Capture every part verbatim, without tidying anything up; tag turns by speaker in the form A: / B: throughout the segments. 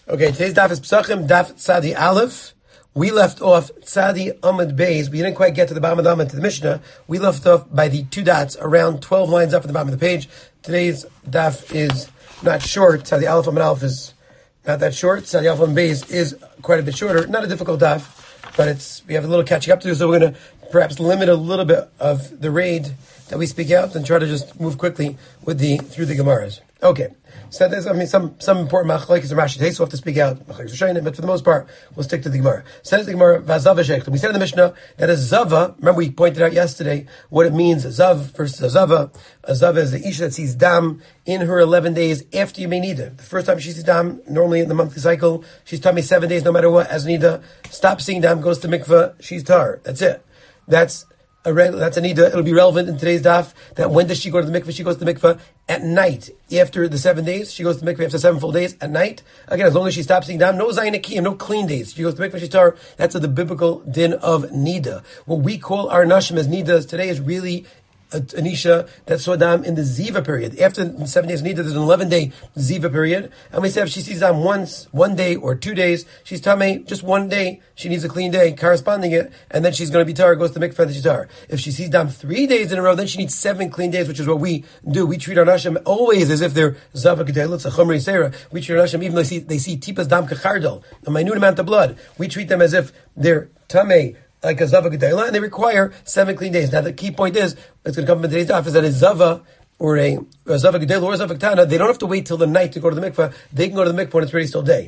A: Okay, today's daf is Pesachim, daf Tzadi Aleph. We left off Tzadi Amud Beis. We didn't quite get to the bottom of the Amud, to the Mishnah. We left off by the two dots around twelve lines up at the bottom of the page. Today's daf is not short. Tzadi Aleph Amud Aleph is not that short. Tzadi Aleph Amud Beis is quite a bit shorter. Not a difficult daf, but it's we have a little catching up to do, so we're going to perhaps limit a little bit of the raid that we speak out and try to just move quickly with the through the Gemaras. Okay. So there's, I mean, some some important machlokes and Rashi takes, so we'll have to speak out. But for the most part, we'll stick to the Gemara. Says the Gemara, Vazava Shechta. We said in the Mishnah that a Zava, remember we pointed out yesterday what it means, a Zav versus a Zava. A Zava is the Isha that sees Dam in her eleven days after Yemei Nida. The first time she sees Dam, normally in the monthly cycle, she's tummy seven days no matter what, as Nida. Stops seeing Dam, goes to mikveh, she's tar. That's it. That's A re- that's a nida. It'll be relevant in today's daf that when does she go to the mikveh? She goes to the mikveh at night. After the seven days, she goes to the mikveh after seven full days at night. Again, as long as she stops seeing dam, no zayin akiyim, no clean days. She goes to the mikveh, she's tar. That's the biblical din of nida. What we call our nashim as nidas today is really Anisha that saw Dam in the Ziva period. After seven days Nida, there's an eleven day Ziva period. And we say if she sees Dam once, one day or two days, she's Tameh, just one day, she needs a clean day corresponding it, and then she's going to be tar, goes to the mikveh, and she's tar. If she sees Dam three days in a row, then she needs seven clean days, which is what we do. We treat our Nashim always as if they're Zava Gedel, it's a Chumrei Seira. We treat our Nashim, even though they see, they see Tipas Dam Kachardal, a minute amount of blood. We treat them as if they're Tameh, like a Zava Gedela, and they require seven clean days. Now the key point is, it's going to come in today's daf, is that a Zava, or a, a Zava Gedela, or a Zava Ketana, they don't have to wait till the night to go to the mikveh. They can go to the mikveh when it's ready still day.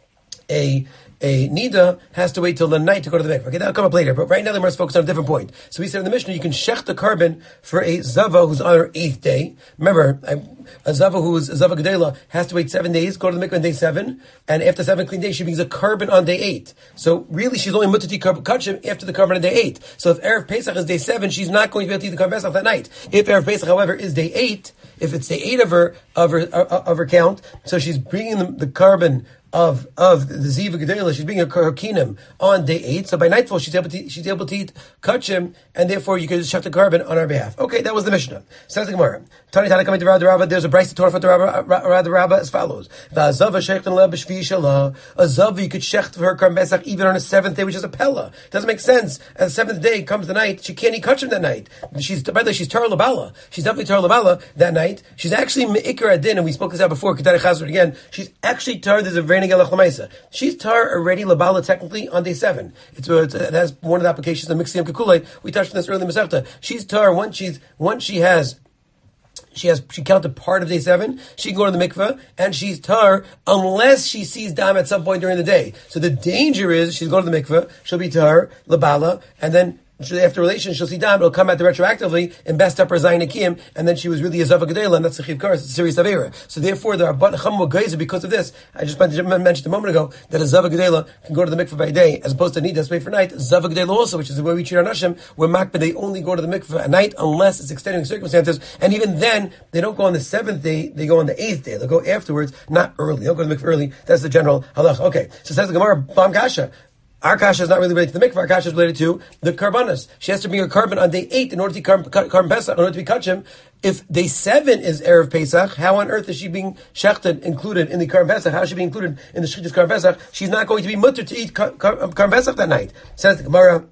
A: A A Nida has to wait till the night to go to the mikveh. Okay, that'll come up later. But right now, the Gemara is focused on a different point. So we said in the Mishnah, you can shech the carbon for a Zava who's on her eighth day. Remember, a Zava who's a Zava Gedela has to wait seven days, go to the mikveh on day seven, and after seven clean days, she brings a carbon on day eight. So really, she's only muttati kachim after the carbon on day eight. So if Erev Pesach is day seven, she's not going to be able to eat the carbon Pesach that night. If Erev Pesach, however, is day eight, if it's day eight of her of her of her count, so she's bringing the, the carbon of of the Ziva Gedela, she's being a Kinim on day eight. So by nightfall, she's able to she's able to eat kachim, and therefore you can just shut the carbon on our behalf. Okay, that was the Mishnah. Says the Gemara. Tani Tani coming to Rabba. There's a Bryce to Torah for the Rabba Rabba as follows: Va'azava shechtan le b'shvi shala. A zav you could shecht for her carbon Pesach even on a seventh day, which is a pella. It doesn't make sense. As the seventh day comes the night, she can't eat kachim that night. She's by the way, she's tar labala. She's definitely tar labala that night. She's actually meikar adin, and we spoke this out before. Ketari Chazar again. She's actually tar. There's a very She's tar already labala technically on day seven. It's, it's it has one of the applications of Mixium Kakulei. We touched on this earlier in Masechta. She's tar once she's once she has she has she counted part of day seven. She can go to the mikveh and she's tar unless she sees dam at some point during the day. So the danger is she's going to the mikveh, she'll be tar labala, and then after relation, she'll see dam, it'll come out retroactively and best up her zayin akiyim, and then she was really a Zava Gedela, and that's a chiv kares, it's a serious avera. So therefore, there are but chum geyser because of this. I just mentioned a moment ago that a Zava Gedela can go to the mikveh by day, as opposed to Nida, wait for night. Zava Gedela also, which is the way we treat our nashim, where makbeh, they only go to the mikveh at night unless it's extenuating circumstances, and even then, they don't go on the seventh day, they go on the eighth day. They'll go afterwards, not early. They don't go to the mikveh early. That's the general halach. Okay, so says the Gemara, Bam Kasha. Our kasha is not really related to the mikvah. Our kasha is related to the karbanas. She has to bring her carbon on day eight in order to be carbon, carbon pesach, in order to be kachim. If day seven is erev pesach, how on earth is she being shechted, included in the carbon pesach? How is she being included in the shechted carbon pesach? She's not going to be mutter to eat carbon pesach that night. Says the Gemara.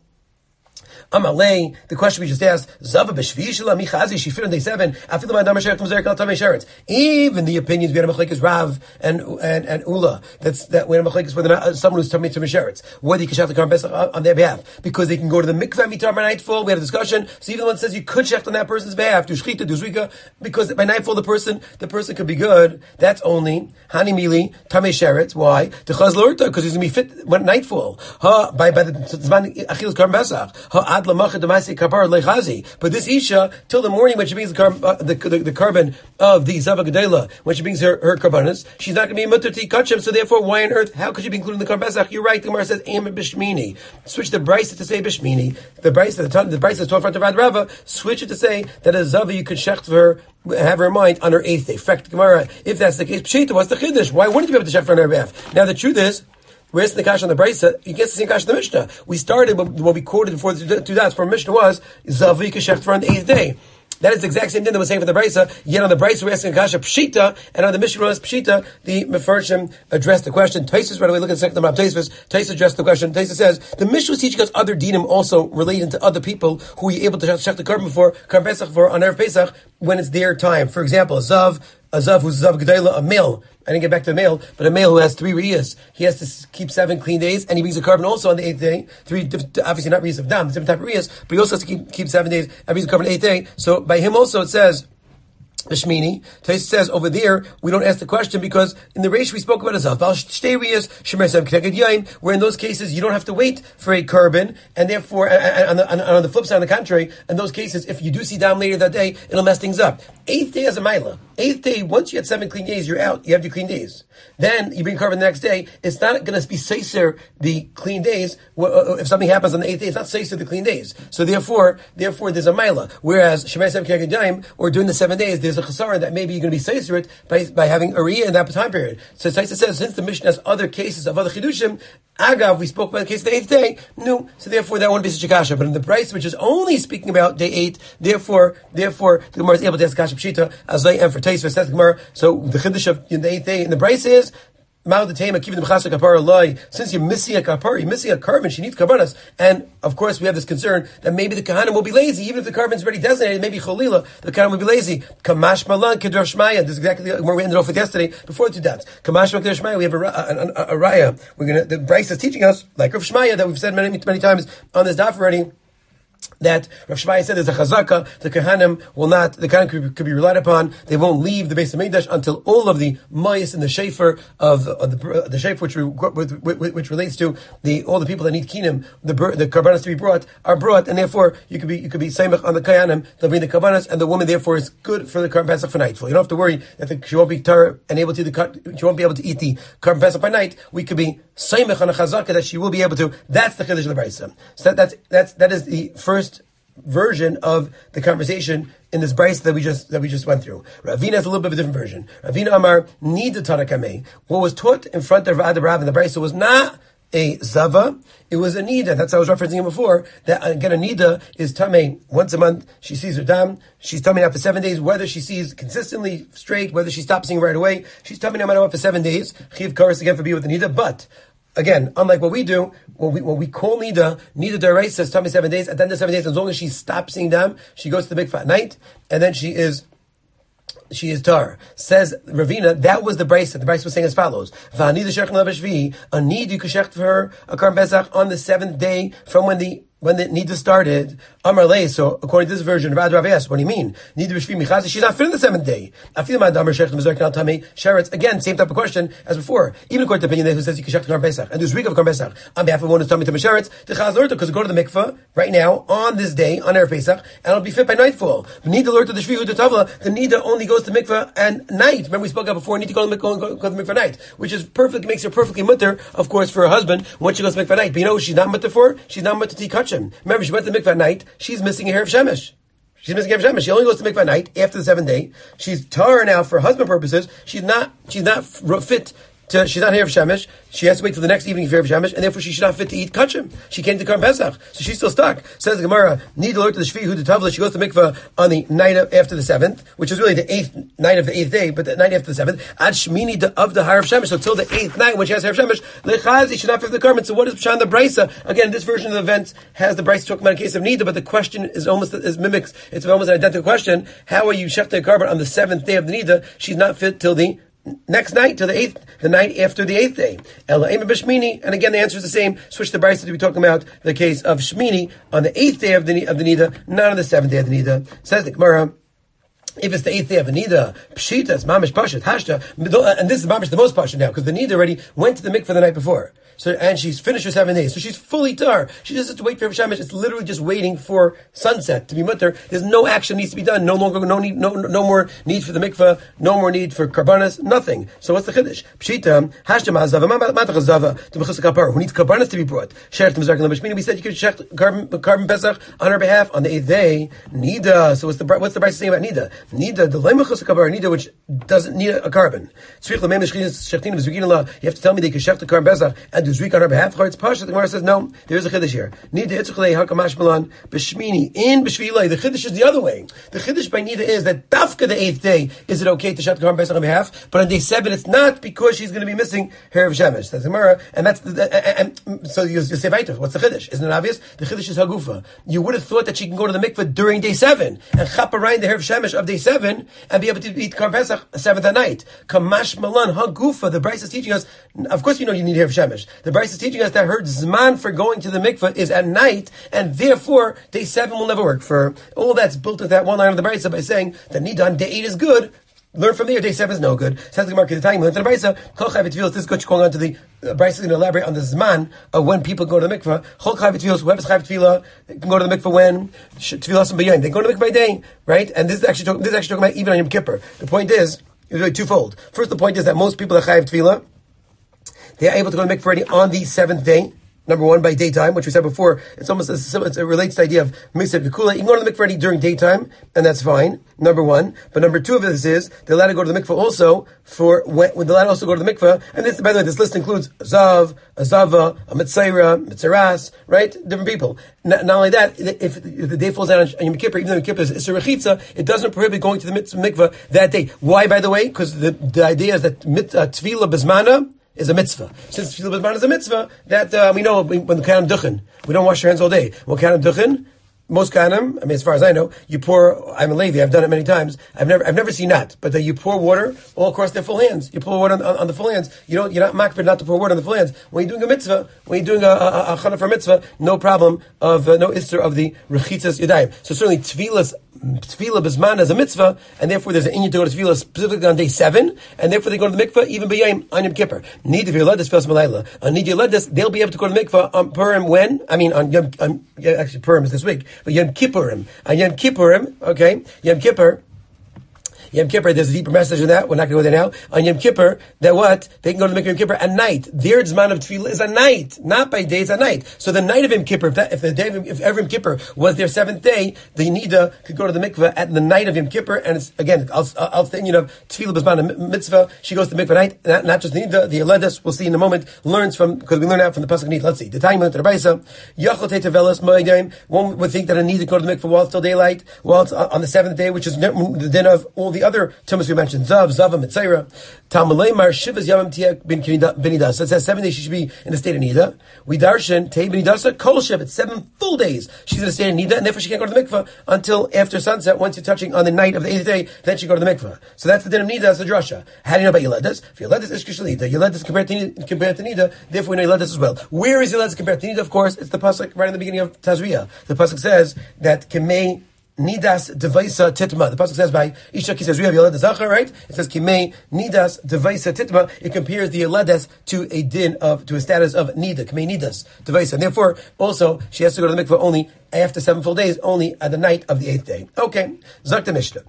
A: Amalei, the question we just asked, Zava b'shvi shela michazi, she fit on day seven. Afilu ma'adam sheretz muzerek al tamei sheretz. Even the opinions we had a machlekes Rav and and and Ula, that's that we had a machlekes whether not someone who's tamei tamei sheretz, whether you can shecht the carbon pesach on their behalf, because they can go to the mikveh mitar by nightfall. We had a discussion. So even the one that says you could shecht on that person's behalf, do shchita, do zrika, because by nightfall the person the person could be good. That's only hani mili tamei sheretz. Why? The chaz lorta, because he's gonna be fit when nightfall. Ha by by the zman achil's carbon pesach. Ha. But this Isha, till the morning when she brings the, car, uh, the, the, the carbon of the Zava Gedela, when she brings her, her carbonas, she's not going to be mutter to kachim, so therefore, why on earth, how could she be included in the carbon Pesach? You're right, the Gemara says, Am Bishmini. Switch the Bryce to say Bishmini. The Bryce, the, the Bryce is taught front of Rad Rava, switch it to say that a Zava you could shecht for her, have her in mind on her eighth day. Fact, Gemara, if that's the case, Pshita, what's the Chiddush? Why wouldn't you be able to shecht for her on her behalf? Now the truth is, where's the kash on the brisa? You get the same kash on the Mishnah. We started what we quoted before the two dots from Mishnah was Zavi Kashecht for on the eighth day. That is the exact same thing that we're saying for the Brisa. Yet on the Brisa we're asking Kasha Pshita, and on the Mishnah we're asking Pshita, the Mefarshim addressed the question. Taisus, right away, look at the second Rab Taisus. Taisus addressed the question. Taisus says, the Mishnah was teaching us other dinim also relating to other people who you're able to shech the carbon for, Karban Pesach for, on Erev Pesach, when it's their time. For example, a Zav, a Zav who's Zav Gedayla, a male. I didn't get back to the male, but a male who has three riyas, he has to keep seven clean days, and he brings a carbon also on the eighth day. Three, obviously not riyas of dam, different type of riyas, but he also has to keep, keep seven days, and brings a carbon on the eighth day. So by him also it says, the Shmini, Tais says over there, we don't ask the question because in the Reish we spoke about Azav, where in those cases you don't have to wait for a carbon, and therefore, and on the, and on the flip side, on the contrary, in those cases, if you do see dam later that day, it'll mess things up. Eighth day is a Maila. Eighth day, once you had seven clean days, you're out, you have your clean days. Then you bring carbon the next day, it's not going to be Seiser the clean days. If something happens on the eighth day, it's not Seiser the clean days. So therefore, therefore there's a Maila. Whereas, Shemay Sev Kiyagayim, or during the seven days, there's a chasara that maybe you're going to be Seiser it by, by having Ariya in that time period. So Taisa says, since the Mishnah has other cases of other Chidushim, Agav, we spoke about the case of the eighth day, no, so therefore that wouldn't be such a kasha. But in the price, which is only speaking about day eight, therefore, therefore, the Gemara is able to ask kasha pshita, as I am for Taisa, says the Gemara. So the Chiddush of the eighth day in the price is, since you're missing a kapar, you're missing a carbon, she needs karbanas. And of course we have this concern that maybe the kahanim will be lazy, even if the carbon is already designated, maybe cholila, the kahanim will be lazy. Kamash malan kedar shmaya. This is exactly where we ended off with yesterday, before the two dots. Kamash malan kedar shmaya, we have a, a, a, a raya. We're gonna, the Bryce is teaching us, like Rav Shmaya, that we've said many, many times on this daf already, that Rav Shmaya said there's a chazaka, the Kahanim will not, the Kahanim could, could be relied upon, they won't leave the base of Mikdash until all of the mayas and the shefer of, of the, the shefer which, which, which relates to the, all the people that need kinim, the, the karbanas to be brought, are brought, and therefore you could be, you could be saimach on the Kahanim, they'll bring the karbanas, and the woman therefore is good for the Karban Pesach for nightfall. You don't have to worry that the, she won't be tar and able to, the, she won't be able to eat the Karban Pesach by night. We could be saimach on a chazaka that she will be able to. That's the chiddush of the Brisa. So that, that's, that's, that is the first version of the conversation in this brayse that we just that we just went through. Ravina has a little bit of a different version. Ravina Amar Nida Tanakameh. What was taught in front of Rav Rav in the brayse was not a zava, it was a nida. That's how I was referencing it before. That again, a nida is tamei once a month. She sees her dam. She's tamei now for seven days. Whether she sees consistently straight, whether she stops seeing right away, she's tamei now for seven days. Chiv kares again for being with the nida, but. Again, unlike what we do, when we, when we call Nida, Nida Darais says, tell me seven days, at the end of seven days, as long as she stops seeing them, she goes to the mikvah at night, and then she is, she is tar. Says Ravina, that was the Bryce. The Bryce was saying as follows. A need you could shecht for her, a Karban Pesach, on the seventh day from when the when the Nida started, Amar Lei, so according to this version, Rav Rav asked, what do you mean? Nida B'Shvi Michazi, she's not fit in the seventh day. Again, same type of question as before. Even according to the opinion who says you can shech the Karban Pesach, and there's week of Karban Pesach, on behalf of one who's Tamei to Mesheretz, the Chaz Lorta, because go to the mikveh, right now, on this day, on Erev Pesach, and it'll be fit by nightfall. Nida Lorta the Shvi Hu Tavla, the Nida only goes to mikveh and night. Remember we spoke about before, need to go to the mikveh, go, go to the mikveh night, which is perfect, makes her perfectly mutter, of course, for her husband, when she goes to mikveh night. But you know what she's not mutter for? She's not mutter to Tikachim. Remember, she went to the mikveh at night, she's missing a hair of Shemesh. She's missing a hair of Shemesh. She only goes to mikveh at night after the seventh day. She's tar now for husband purposes. She's not, she's not fit to, she's not hair of Shemesh. She has to wait till the next evening for hair of Shemesh, and therefore she should not fit to eat kachim. She came to Karban Pesach, so she's still stuck. Says the Gemara, need to learn to the Shvi, who the Tavla, she goes to mikveh on the night of, after the seventh, which is really the eighth night of the eighth day, but the night after the seventh, ad shmini of the hair of Shemesh, so till the eighth night when she has hair of Shemesh, lechazi, should not fit the garment. So what is Pshan the Brisa? Again, this version of the event has the Brisa talking about a case of Nida, but the question is almost, is mimics, it's almost an identical question. How are you shechting a garment on the seventh day of the Nida? She's not fit till the next night, to the eighth, the night after the eighth day. Ela Ema B'Shmini, and again the answer is the same. Switch the Brisa to be talking about the case of Shmini on the eighth day of the of the Nida, not on the seventh day of the Nida. Says the Gemara, if it's the eighth day of the Nida, Pshita, it's Mamish Pashat, Hashta, and this is Mamish the most Pashat now, because the Nida already went to the mikveh the night before. So, and she's finished her seven days. So she's fully tar. She just has to wait for Shemesh. It's literally just waiting for sunset to be mutter. There's no action needs to be done. No longer, no need, no, no more need for the mikveh. No more need for karbanas. Nothing. So what's the chiddush? Pshita, hashtem hazava, matach hazava, to b'chus kapar. Who needs karbanas to be brought? Sheret mizarkin l'bishmini. We said you could check Karban Pesach on her behalf on the eighth day. Nida. So what's the, what's the Brisa saying about Nida? Nida, the lemachos kabar, nida, which doesn't need a carbon. You have to tell me they can shech the carbon bezach and do zrik on her behalf. It's pasha. The Gemara says no. There is a chiddush here. Nida itzulei hakamash malan b'shmini in b'shvilei. The chiddush is the other way. The chiddush by nida is that dafka the eighth day is it okay to shech the carbon bezach on behalf, but on day seven it's not because she's going to be missing her of shemesh. That's the Gemara, and that's the, and, and, so you, you say weiter. What's the chiddush? Isn't it obvious? The chiddush is hagufa. You would have thought that she can go to the mikveh during day seven and chap around the her of shemesh of day seven and be able to eat carbon bezach seventh at night. Kamash malan hagufa. The Bryce is teaching us. Of course, you know you need her of shemesh. The Bryce is teaching us that her zman for going to the mikveh is at night, and therefore day seven will never work for her. All that's built with that one line of the Bryce by saying that nidan day eight is good. Learn from there. Day seven is no good. Says the Gemara, the time we learned to the Brisa. Chol chayv tefillos. This is good. Going on to the uh, Brisa is going to elaborate on the zman of when people go to the mikveh. Chol chayv tefillos. Whoever's chayv tefillah can go to the mikveh when tefillas and b'yayim. They go to the mikveh by day, right? And this is actually talking, this is actually talking about even on Yom Kippur. The point is, it's really twofold. First, the point is that most people that chayv tefillah, they are able to go to the mikveh already on the seventh day. Number one, by daytime, which we said before, it's almost as it's, it relates to the idea of Misad V'Kula. You can go to the mikveh already during daytime, and that's fine. Number one. But number two of this is, they're allowed to go to the mikveh also for, when, when they're allowed to also go to the mikveh, and this, by the way, this list includes Zav, a Zava, a Mitzaira, Mitzaras, right? Different people. Not, not only that, if, if the day falls down on Yom Kippur, even though Yom Kippur is Isser Rechitza, it doesn't prohibit going to the mikveh that day. Why, by the way? Because the, the idea is that mit, uh, Tefillah Bezmana is a mitzvah. Since Tefillah B'zman is a mitzvah, that uh, we know when the kahanim duchen, we don't wash your hands all day. When kahanim duchen, most kahanim, I mean, as far as I know, you pour. I'm a Levi. I've done it many times. I've never, I've never seen that. But that you pour water all across their full hands. You pour water on, on, on the full hands. You don't. You're not makbid not to pour water on the full hands. When you're doing a mitzvah, when you're doing a a, a chana for a mitzvah, no problem of uh, no isser of the rechitzas yadayim. So certainly tefillas. Tefillah B'zman as a mitzvah, and therefore there's an inyan to go to Tefillah specifically on day seven, and therefore they go to the mikveh even b'yayim on Yom Kippur. Need if you're led this Fils Malayla. On Need you're led this, they'll be able to go to the mikveh on Purim when? I mean on Yom, on, yeah, actually Purim is this week, but Yom Kippurim. On Yom Kippurim, okay, Yom Kippur, Yom Kippur, there's a deeper message in that. We're not going to go there now. On Yom Kippur, that what? They can go to the Mikveh Yom Kippur at night. Their Zman of Tefillah is at night. Not by day, it's at night. So the night of Yom Kippur, if, that, if the day of, if ever Yom Kippur was their seventh day, the Nida could go to the Mikveh at the night of Yom Kippur, and it's, again, I'll, I'll think, you know, Tefillah B'zman, a mitzvah, she goes to the Mikveh at night, not, not just the Nida, the Aledas, we'll see in a moment, learns from, because we learn out from the Pasuk Nida. Let's see. The time went to the Raisa, Yachal Tei Tevelas Moedim, one would think that a Nida go to the Mikveh while it's still daylight, while it's on the seventh day, which is the din of all the other Tumas we mentioned, Zav, Zava, Mitzaira. Talmulei Mar Shivas Yamim Tiek bin Benidasa. So it says seven days she should be in a state of Nida. We darshan Tei Benidasa Kol Shiv. It's seven full days she's in a state of Nida, and therefore she can't go to the mikveh until after sunset. Once you're touching on the night of the eighth day, then she go to the mikveh. So that's the din of Nida. That's the drasha. How do you know about Yeledus? If Yeledus is Kishal Nida, Yeledus compared to Nida, compared to Nida, therefore we know Yeledus as well. Where is Yeledus compared to Nida? Of course, it's the pasuk right in the beginning of Tazria. The pasuk says that Kemei Nidas Devaisa Titma. The pasuk says by Isha says we have Yeled Zachar, right? It says Kimei Nidas Devaisa Titma. It compares the Yeledes to a din of to a status of Nida, Kimei Nidas Devaisa. And therefore, also she has to go to the mikveh only after seven full days, only at the night of the eighth day. Okay, Zakta Mishnah.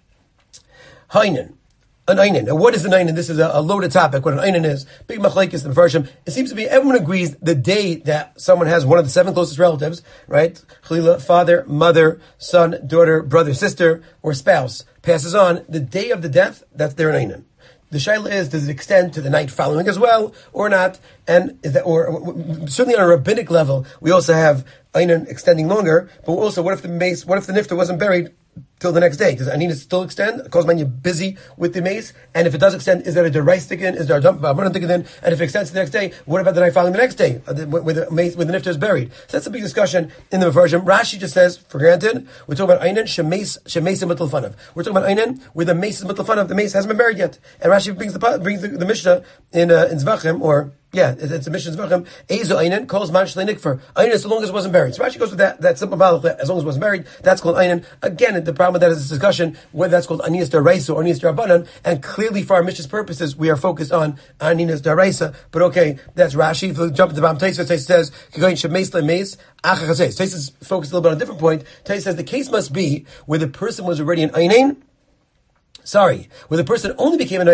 A: Hainen. An einin. Now, what is an einin? This is a, a loaded topic. What an einin is, big machlekes in the Farshim. It seems to be everyone agrees the day that someone has one of the seven closest relatives, right? Chalila, father, mother, son, daughter, brother, sister, or spouse passes on. The day of the death, that's their einin. The shaila is, does it extend to the night following as well, or not? And is that, or certainly on a rabbinic level, we also have einin extending longer. But also, what if the mace? What if the nifta wasn't buried till the next day? Does Anina still extend? Because man, you're busy with the mace. And if it does extend, is there a derais tikkun? Is there a dump? And if it extends to the next day, what about the night following the next day, where the mace, where the nifta is buried? So that's a big discussion in the version. Rashi just says, for granted, we're talking about Einan, shemes, shemes and fanav. We're talking about Einan, where the mace is fanav. The mace hasn't been buried yet. And Rashi brings the brings the, the Mishnah in uh, in Zvachim, or yeah, it's a Mishnah Zvachim. Eizu Einan calls man shlei nikfer. Einan, so long as it wasn't buried. So Rashi goes with that that simple balach. As long as it wasn't buried, that's called Einan. Again, the problem with that is this discussion whether that's called Anias Daraisa or Anias Darabanan. And clearly, for our Mishnah's purposes, we are focused on Anias Daraisa. But okay, that's Rashi. If we jump to the Bam Taisa, Taisa says Kigoyin shemes lemeis achachasei. Taisa is focused a little bit on a different point. Taisa says the case must be where the person was already an Einan. Sorry, where the person only became an Einan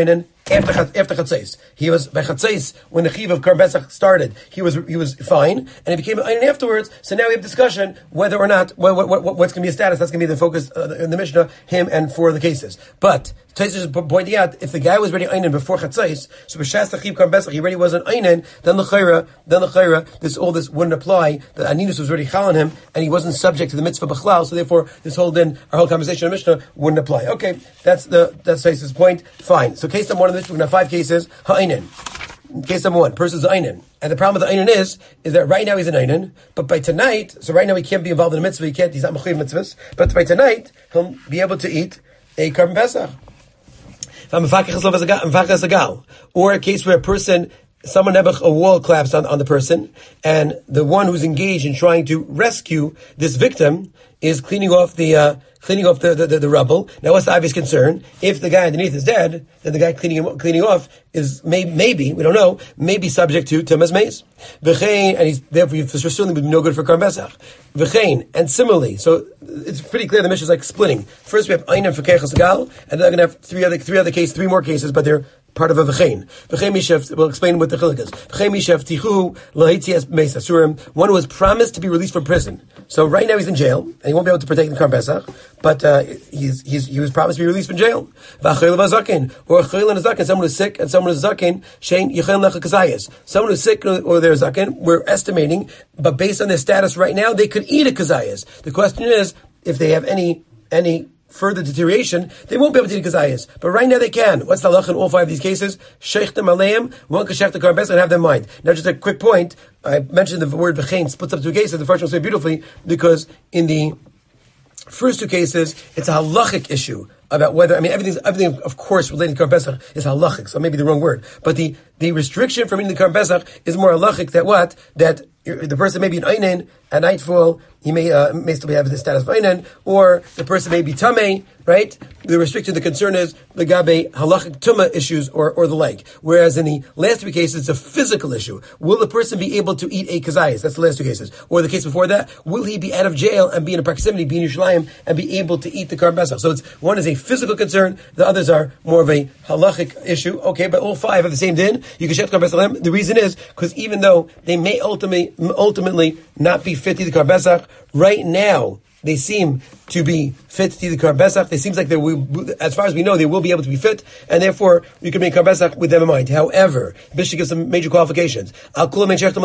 A: after after Chatzais. He was by Chatzais when the Chiv of Karban Pesach started. He was he was fine, and he became an Einin afterwards. So now we have discussion whether or not what, what, what, what's going to be a status. That's going to be the focus uh, in the Mishnah, him and for the cases. But Tais is pointing out if the guy was already Einin before Chatzais, so b'shas the Chiv Karban Pesach he already wasn't Einin, then the Chayra, then the Chayra, this all this wouldn't apply. The Aninus was already Chal on him, and he wasn't subject to the mitzvah b'chlal. So therefore, this whole din, our whole conversation in Mishnah wouldn't apply. Okay, that's the that's Tais' point. Fine. So case number one in the Mishnah, we're going to have five cases. Ha'einin. Case number one, person's Einin. And the problem with the Einin is, is that right now he's an Einin, but by tonight, so right now he can't be involved in a mitzvah, he can't, he's not mechuyev mitzvahs, but by tonight, he'll be able to eat a Karban Pesach. Or a case where a person, someone, a wall collapsed on, on the person, and the one who's engaged in trying to rescue this victim is cleaning off the, uh, cleaning off the, the, the, the rubble. Now what's the obvious concern? If the guy underneath is dead, then the guy cleaning him, cleaning off is maybe, maybe, we don't know, maybe subject to Tumas Meis. V'chein, and he's therefore certainly would be no good for Karban Pesach. V'chein, and similarly, so it's pretty clear the Mishnah is like splitting. First we have Einim for Keichas Gal, and then they're going to have three other, three other cases, three more cases, but they're part of a v'chein. V'chein mishav, we'll explain what the chiluk is. V'chein mishav tichu lahitzias meis asurim, one who was promised to be released from prison. So right now he's in jail, and he won't be able to partake in Karban Pesach, but uh, he's, he's, he was promised to be released from jail. V'achayil v'azakin, or a chayil and a zakin, someone who's sick, and someone who's zakin, shein yichayil lecha kazayas. Someone who's sick, or they're zakin, we're estimating, but based on their status right now, they could eat a kazayas. The question is, if they have any, any, further deterioration, they won't be able to eat kazayas. But right now they can. What's the halach in all five of these cases? Sheichtem aleim, one can sheich the Karban Pesach and have them in mind. Now just a quick point, I mentioned the word v'chein splits up two cases. The first one was very beautifully, because in the first two cases, it's a halachic issue about whether, I mean, everything's, everything, of course, related to Karban Pesach is halachic, so maybe the wrong word. But the, the restriction from eating the Karban Pesach is more halachic that what? That the person may be an Einin at nightfall, he may, uh, may still have the status of Einin, or the person may be Tameh, right? The restriction, the concern is the Gabe halachic Tumah issues or, or the like. Whereas in the last three cases, it's a physical issue. Will the person be able to eat a kazayas? That's the last two cases. Or the case before that, will he be out of jail and be in a proximity, be in Yerushalayim, and be able to eat the Karban Pesach? So it's, one is a physical concern, the others are more of a halachic issue. Okay, but all five have the same din. You can shech Karban Pesach. The reason is, because even though they may ultimately, ultimately not be fit to the Karban Pesach, right now, they seem to be fit to the Karban Pesach. They seems like they will, as far as we know, they will be able to be fit, and therefore you can make Karban Pesach with them in mind. However, Bishop gives some major qualifications. You cannot shech the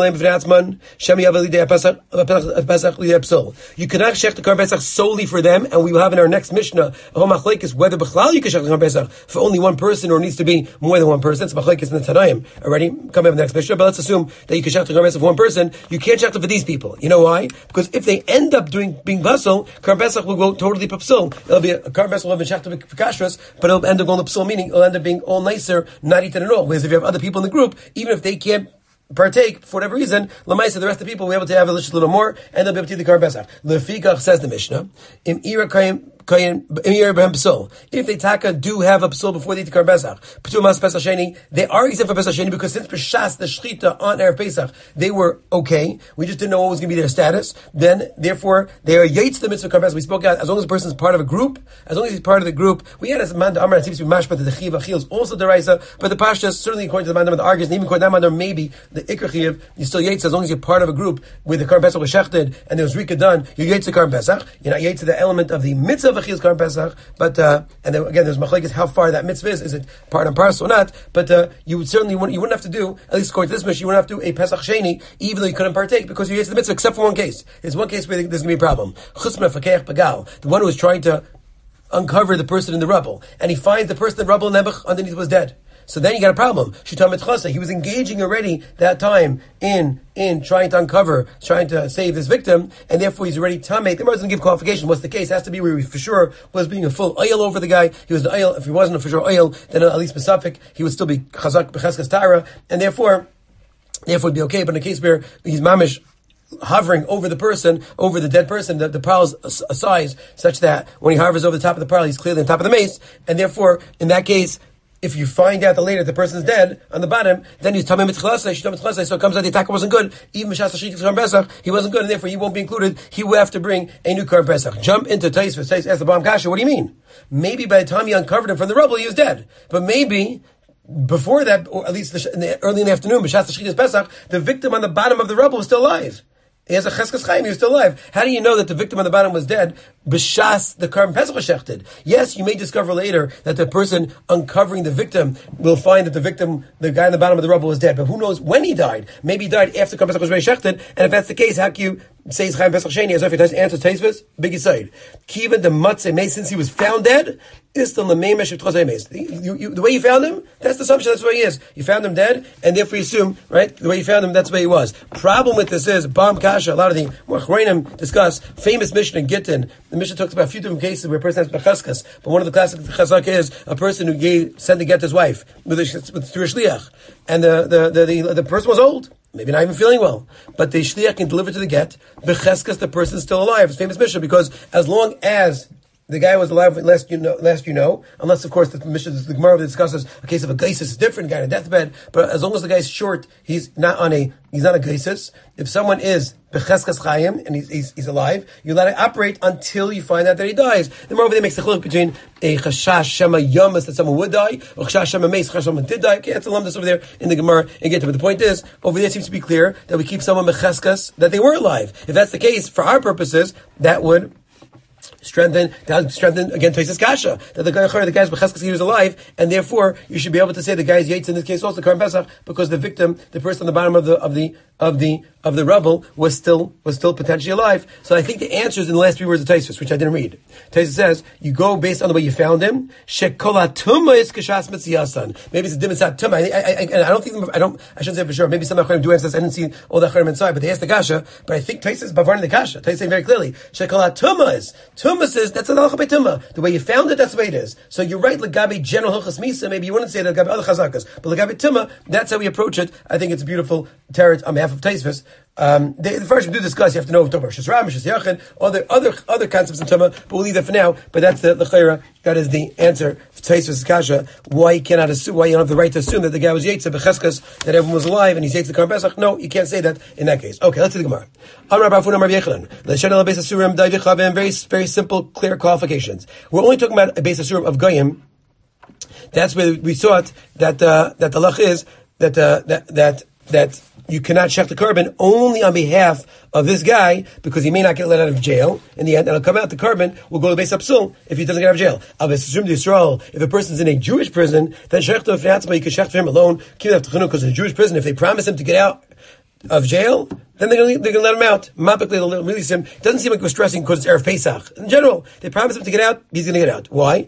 A: Karban Pesach solely for them, and we will have in our next Mishnah a whole machlekes whether b'chlal you can shech the Karban Pesach for only one person, or needs to be more than one person. It's machlekes in the Tanaim already. Come up in the next Mishnah, but let's assume that you can shech the Karban Pesach for one person. You can't shech it for these people. You know why? Because if they end up doing being basel, Karban Pesach will go totally papsul. It'll be a Karban Pesach will have been shechted for kashrus, but it'll end up going to papsul, meaning it'll end up being all nicer, not eaten at all. Whereas if you have other people in the group, even if they can't partake for whatever reason, lamaisa, the rest of the people will be able to have a little more, and they'll be able to eat the Karban Pesach. Lefikach, says the Mishnah, im ira kayim. If they taka do have a psul before they eat the Karban Pesach, they are exempt for Pesach Sheni because since Peshas, the Shechita on Erev Pesach, they were okay. We just didn't know what was going to be their status. Then, therefore, they are yates the mitzvah Karban Pesach. We spoke out, as long as the person is part of a group, as long as he's part of the group, we had as Manda Amar, it seems to be mashpat, the Chiv Achil is also the Raisa, but the Pashtas, certainly according to the Manda, the Argus, and even according to that Manda, maybe the Ikr Chiv, you still yates as long as you're part of a group where the Karban Pesach was shechted and there was Rika done, you yates the Karban Pesach. You're not yates to the element of the mitzvah Achil's Karban Pesach. But uh, and then again, there's machlekes how far that mitzvah is. Is it part and parcel or not? But uh, you would certainly wouldn't, you wouldn't have to do, at least according to this mission, you wouldn't have to do a Pesach Sheni, even though you couldn't partake because you ate the mitzvah, except for one case. There's one case where there's going to be a problem. Chusma Fakech Bagal, the one who was trying to uncover the person in the rubble, and he finds the person in the rubble Nebuch underneath was dead. So then you got a problem. Shitam Mitchasa, he was engaging already that time in in trying to uncover, trying to save his victim, and therefore he's already tamei. The Gemara doesn't give qualification. What's the case? It has to be where he for sure was being a full oil over the guy. He was an oil. If he wasn't a for sure oil, then at least Pesafik, he would still be chazak b'cheskas tara, and therefore, therefore it'd be okay. But in a case where he's mamish hovering over the person, over the dead person, the, the pearl's a size such that when he hovers over the top of the pearl, he's clearly on top of the mace, and therefore, in that case, if you find out that later the person's dead on the bottom, then he's tamei mitchlasei, shitam mitchlasei. So it comes out the attacker wasn't good. Even Mishas Hashchit Karban Pesach, he wasn't good, and therefore he won't be included. He will have to bring a new Karban Pesach. Jump into Tais Tais ask the Bam Kasha, what do you mean? Maybe by the time he uncovered him from the rubble, he was dead. But maybe before that, or at least in the, early in the afternoon, B'shas Shchitas Pesach, the victim on the bottom of the rubble was still alive. He has a cheskes chaim, he was still alive. How do you know that the victim on the bottom was dead? B'shas the Karban Pesach was shechted. Yes, you may discover later that the person uncovering the victim will find that the victim, the guy on the bottom of the rubble, was dead. But who knows when he died? Maybe he died after Karban Pesach was already shechted. And if that's the case, how can you say it's Chaim Pesach Sheni as if it doesn't answer Taisvis? Big side. Kiva the Matzeh Meis, since he was found dead, is still the Meimesh of Tchosei Meis. The way you found him, that's the assumption, that's where he is. You found him dead, and therefore you assume, right, the way you found him, that's where he was. Problem with this is, Bam Kasha, a lot of the Machreinim discuss, famous Mishnah in Gittin. The Mishnah talks about a few different cases where a person has Becheskas, but one of the classic Chazak is a person who gave, sent to get his wife with, a, with through a shliach, and the, the, the, the, the person was old. Maybe not even feeling well. But the shliach can deliver to the get. Becheskas, the person is still alive. It's famous Mishnah, because as long as the guy was alive last you know, last you know, unless of course the Mishnah, the Gemara discusses a case of a geisus is different, a guy on a deathbed. But as long as the guy's short, he's not on a he's not a geisus. If someone is becheskas chayim and he's, he's he's alive, you let it operate until you find out that he dies. The Gemara over there makes a chiluk between a chashash shema yamas that someone would die, or chashash shema meis chashash someone did die. Okay, that's a lumdus over there in the Gemara and get to. But the point is, over there it seems to be clear that we keep someone becheskas that they were alive. If that's the case, for our purposes, that would strengthen, that strengthen again Taisus Kasha, that the guy, the guy's b'cheskas, he was alive, and therefore you should be able to say the guy's yates in this case also Karban Pesach, because the victim, the person on the bottom of the of the of the of the rubble was still was still potentially alive. So I think the answer is in the last three words of Taisus, which I didn't read. Taisus says you go based on the way you found him. Shekolatuma is kashas mitziyasan. Maybe it's a dimisat tuma. I, I, I, I don't think I don't. I shouldn't say for sure. Maybe some acharim do answer this. I didn't see all the acharim inside, but they asked the kasha. But I think Taisus is bavarning the kasha. Taisus saying very clearly shekolatuma is. Tuma says that's an halacha b'tuma. The way you found it, that's the way it is. So you're right. Legabe general hilchas misa. Maybe you wouldn't say that legabe other chazakas, but legabe tuma. That's how we approach it. I think it's a beautiful teretz on behalf of Taisus. Um, the, the first we do discuss, you have to know Tumah, Shus Ram, Shus Yachin, other other other concepts in Tumah, but we'll leave that for now. But that's the L'chaira. That is the answer for Taisus Kasha. Why you cannot assume? Why you don't have the right to assume that the guy was Yetzer Becheskas, that everyone was alive, and he's Yetzer Karban Pesach? No, you can't say that in that case. Okay, let's see the Gemara. Amar Bafun Amar Yechanan. L'shen al Beis Asurim Dai V'Chavim. Very very simple, clear qualifications. We're only talking about a Beis Asurim of Goyim. That's where we thought that uh, that the lach is that uh, that that that. You cannot shech the carbon only on behalf of this guy, because he may not get let out of jail in the end, and it'll come out the carbon will go to Beis Hapsul if he doesn't get out of jail. If a person's in a Jewish prison, then shech to you can shech for him alone, because in a Jewish prison, if they promise him to get out of jail, then they're going to, they're going to let him out. Mapikly, they'll release him. It doesn't seem like it was stressing because it's Erev Pesach. In general, they promise him to get out, he's going to get out. Why?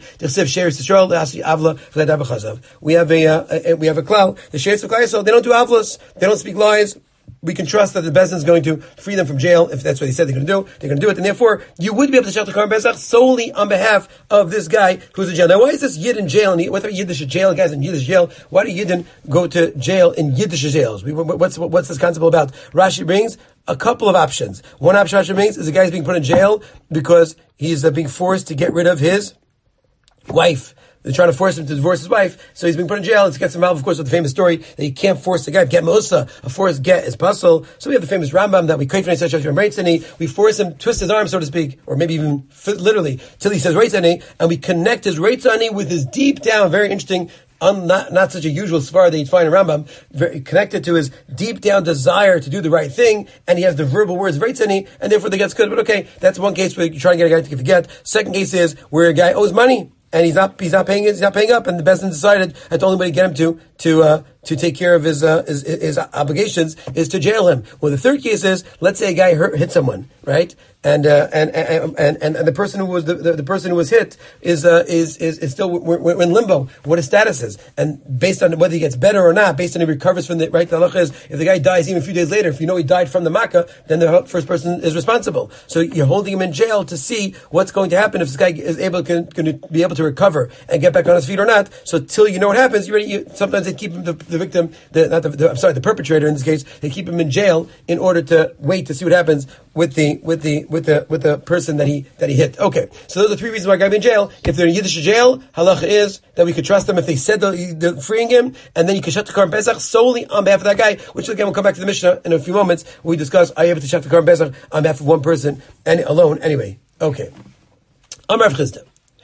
A: We have a, uh, a we have a klal. The Sheretz V'Klal Yisrael, they don't do avlas. They don't speak lies. We can trust that the Bezdin is going to free them from jail if that's what they said they're going to do. They're going to do it, and therefore you would be able to shech the Karban Pesach solely on behalf of this guy who's in jail. Now, why is this Yid in jail? And what Yiddish jail? Guys in Yiddish jail. Why do Yidden go to jail in Yiddish jails? We, what's what's this concept about? Rashi brings a couple of options. One option Rashi brings is the guy's being put in jail because he's uh, being forced to get rid of his wife. They're trying to force him to divorce his wife, so he's being put in jail. It gets involved, of course, with the famous story that you can't force the guy. Get Mosa, a forced get is puzzle. So we have the famous Rambam that we crave such as Reitzani. We force him, twist his arm, so to speak, or maybe even literally, till he says Reitzani, and we connect his Reitzani with his deep down, very interesting, Un, not, not such a usual svar that you'd find in Rambam, very connected to his deep down desire to do the right thing, and he has the verbal words Reitzani, and therefore they gets good. But okay, that's one case where you're trying to get a guy to forget. Second case is where a guy owes money. And he's not, he's not paying, he's not paying up, and the Bezdin decided that the only way to get him to, to, uh, to take care of his, uh, his, his obligations is to jail him. Well, the third case is, let's say a guy hurt, hit someone, right? And, uh, and, and, and, and the person who was, the, the, the person who was hit is, uh, is, is, is still, we're, we're in limbo, what his status is. And based on whether he gets better or not, based on if he recovers from the, right, the halacha is, if the guy dies even a few days later, if you know he died from the makkah, then the first person is responsible. So you're holding him in jail to see what's going to happen if this guy is able, can, can be able to recover and get back on his feet or not. So till you know what happens, you, you sometimes they keep him, the, the victim, the, not the, the, I'm sorry, the perpetrator in this case, they keep him in jail in order to wait to see what happens with the, with the, with the, with the person that he, that he hit. Okay. So those are three reasons why a guy be in jail. If they're in Yiddish jail, halacha is that we could trust them if they said the, the freeing him, and then you can shut the Karban Pesach solely on behalf of that guy, which again we'll come back to the Mishnah in a few moments when we discuss, are you able to shut the Karban Pesach on behalf of one person and alone anyway. Okay. Amar Rav Chisda.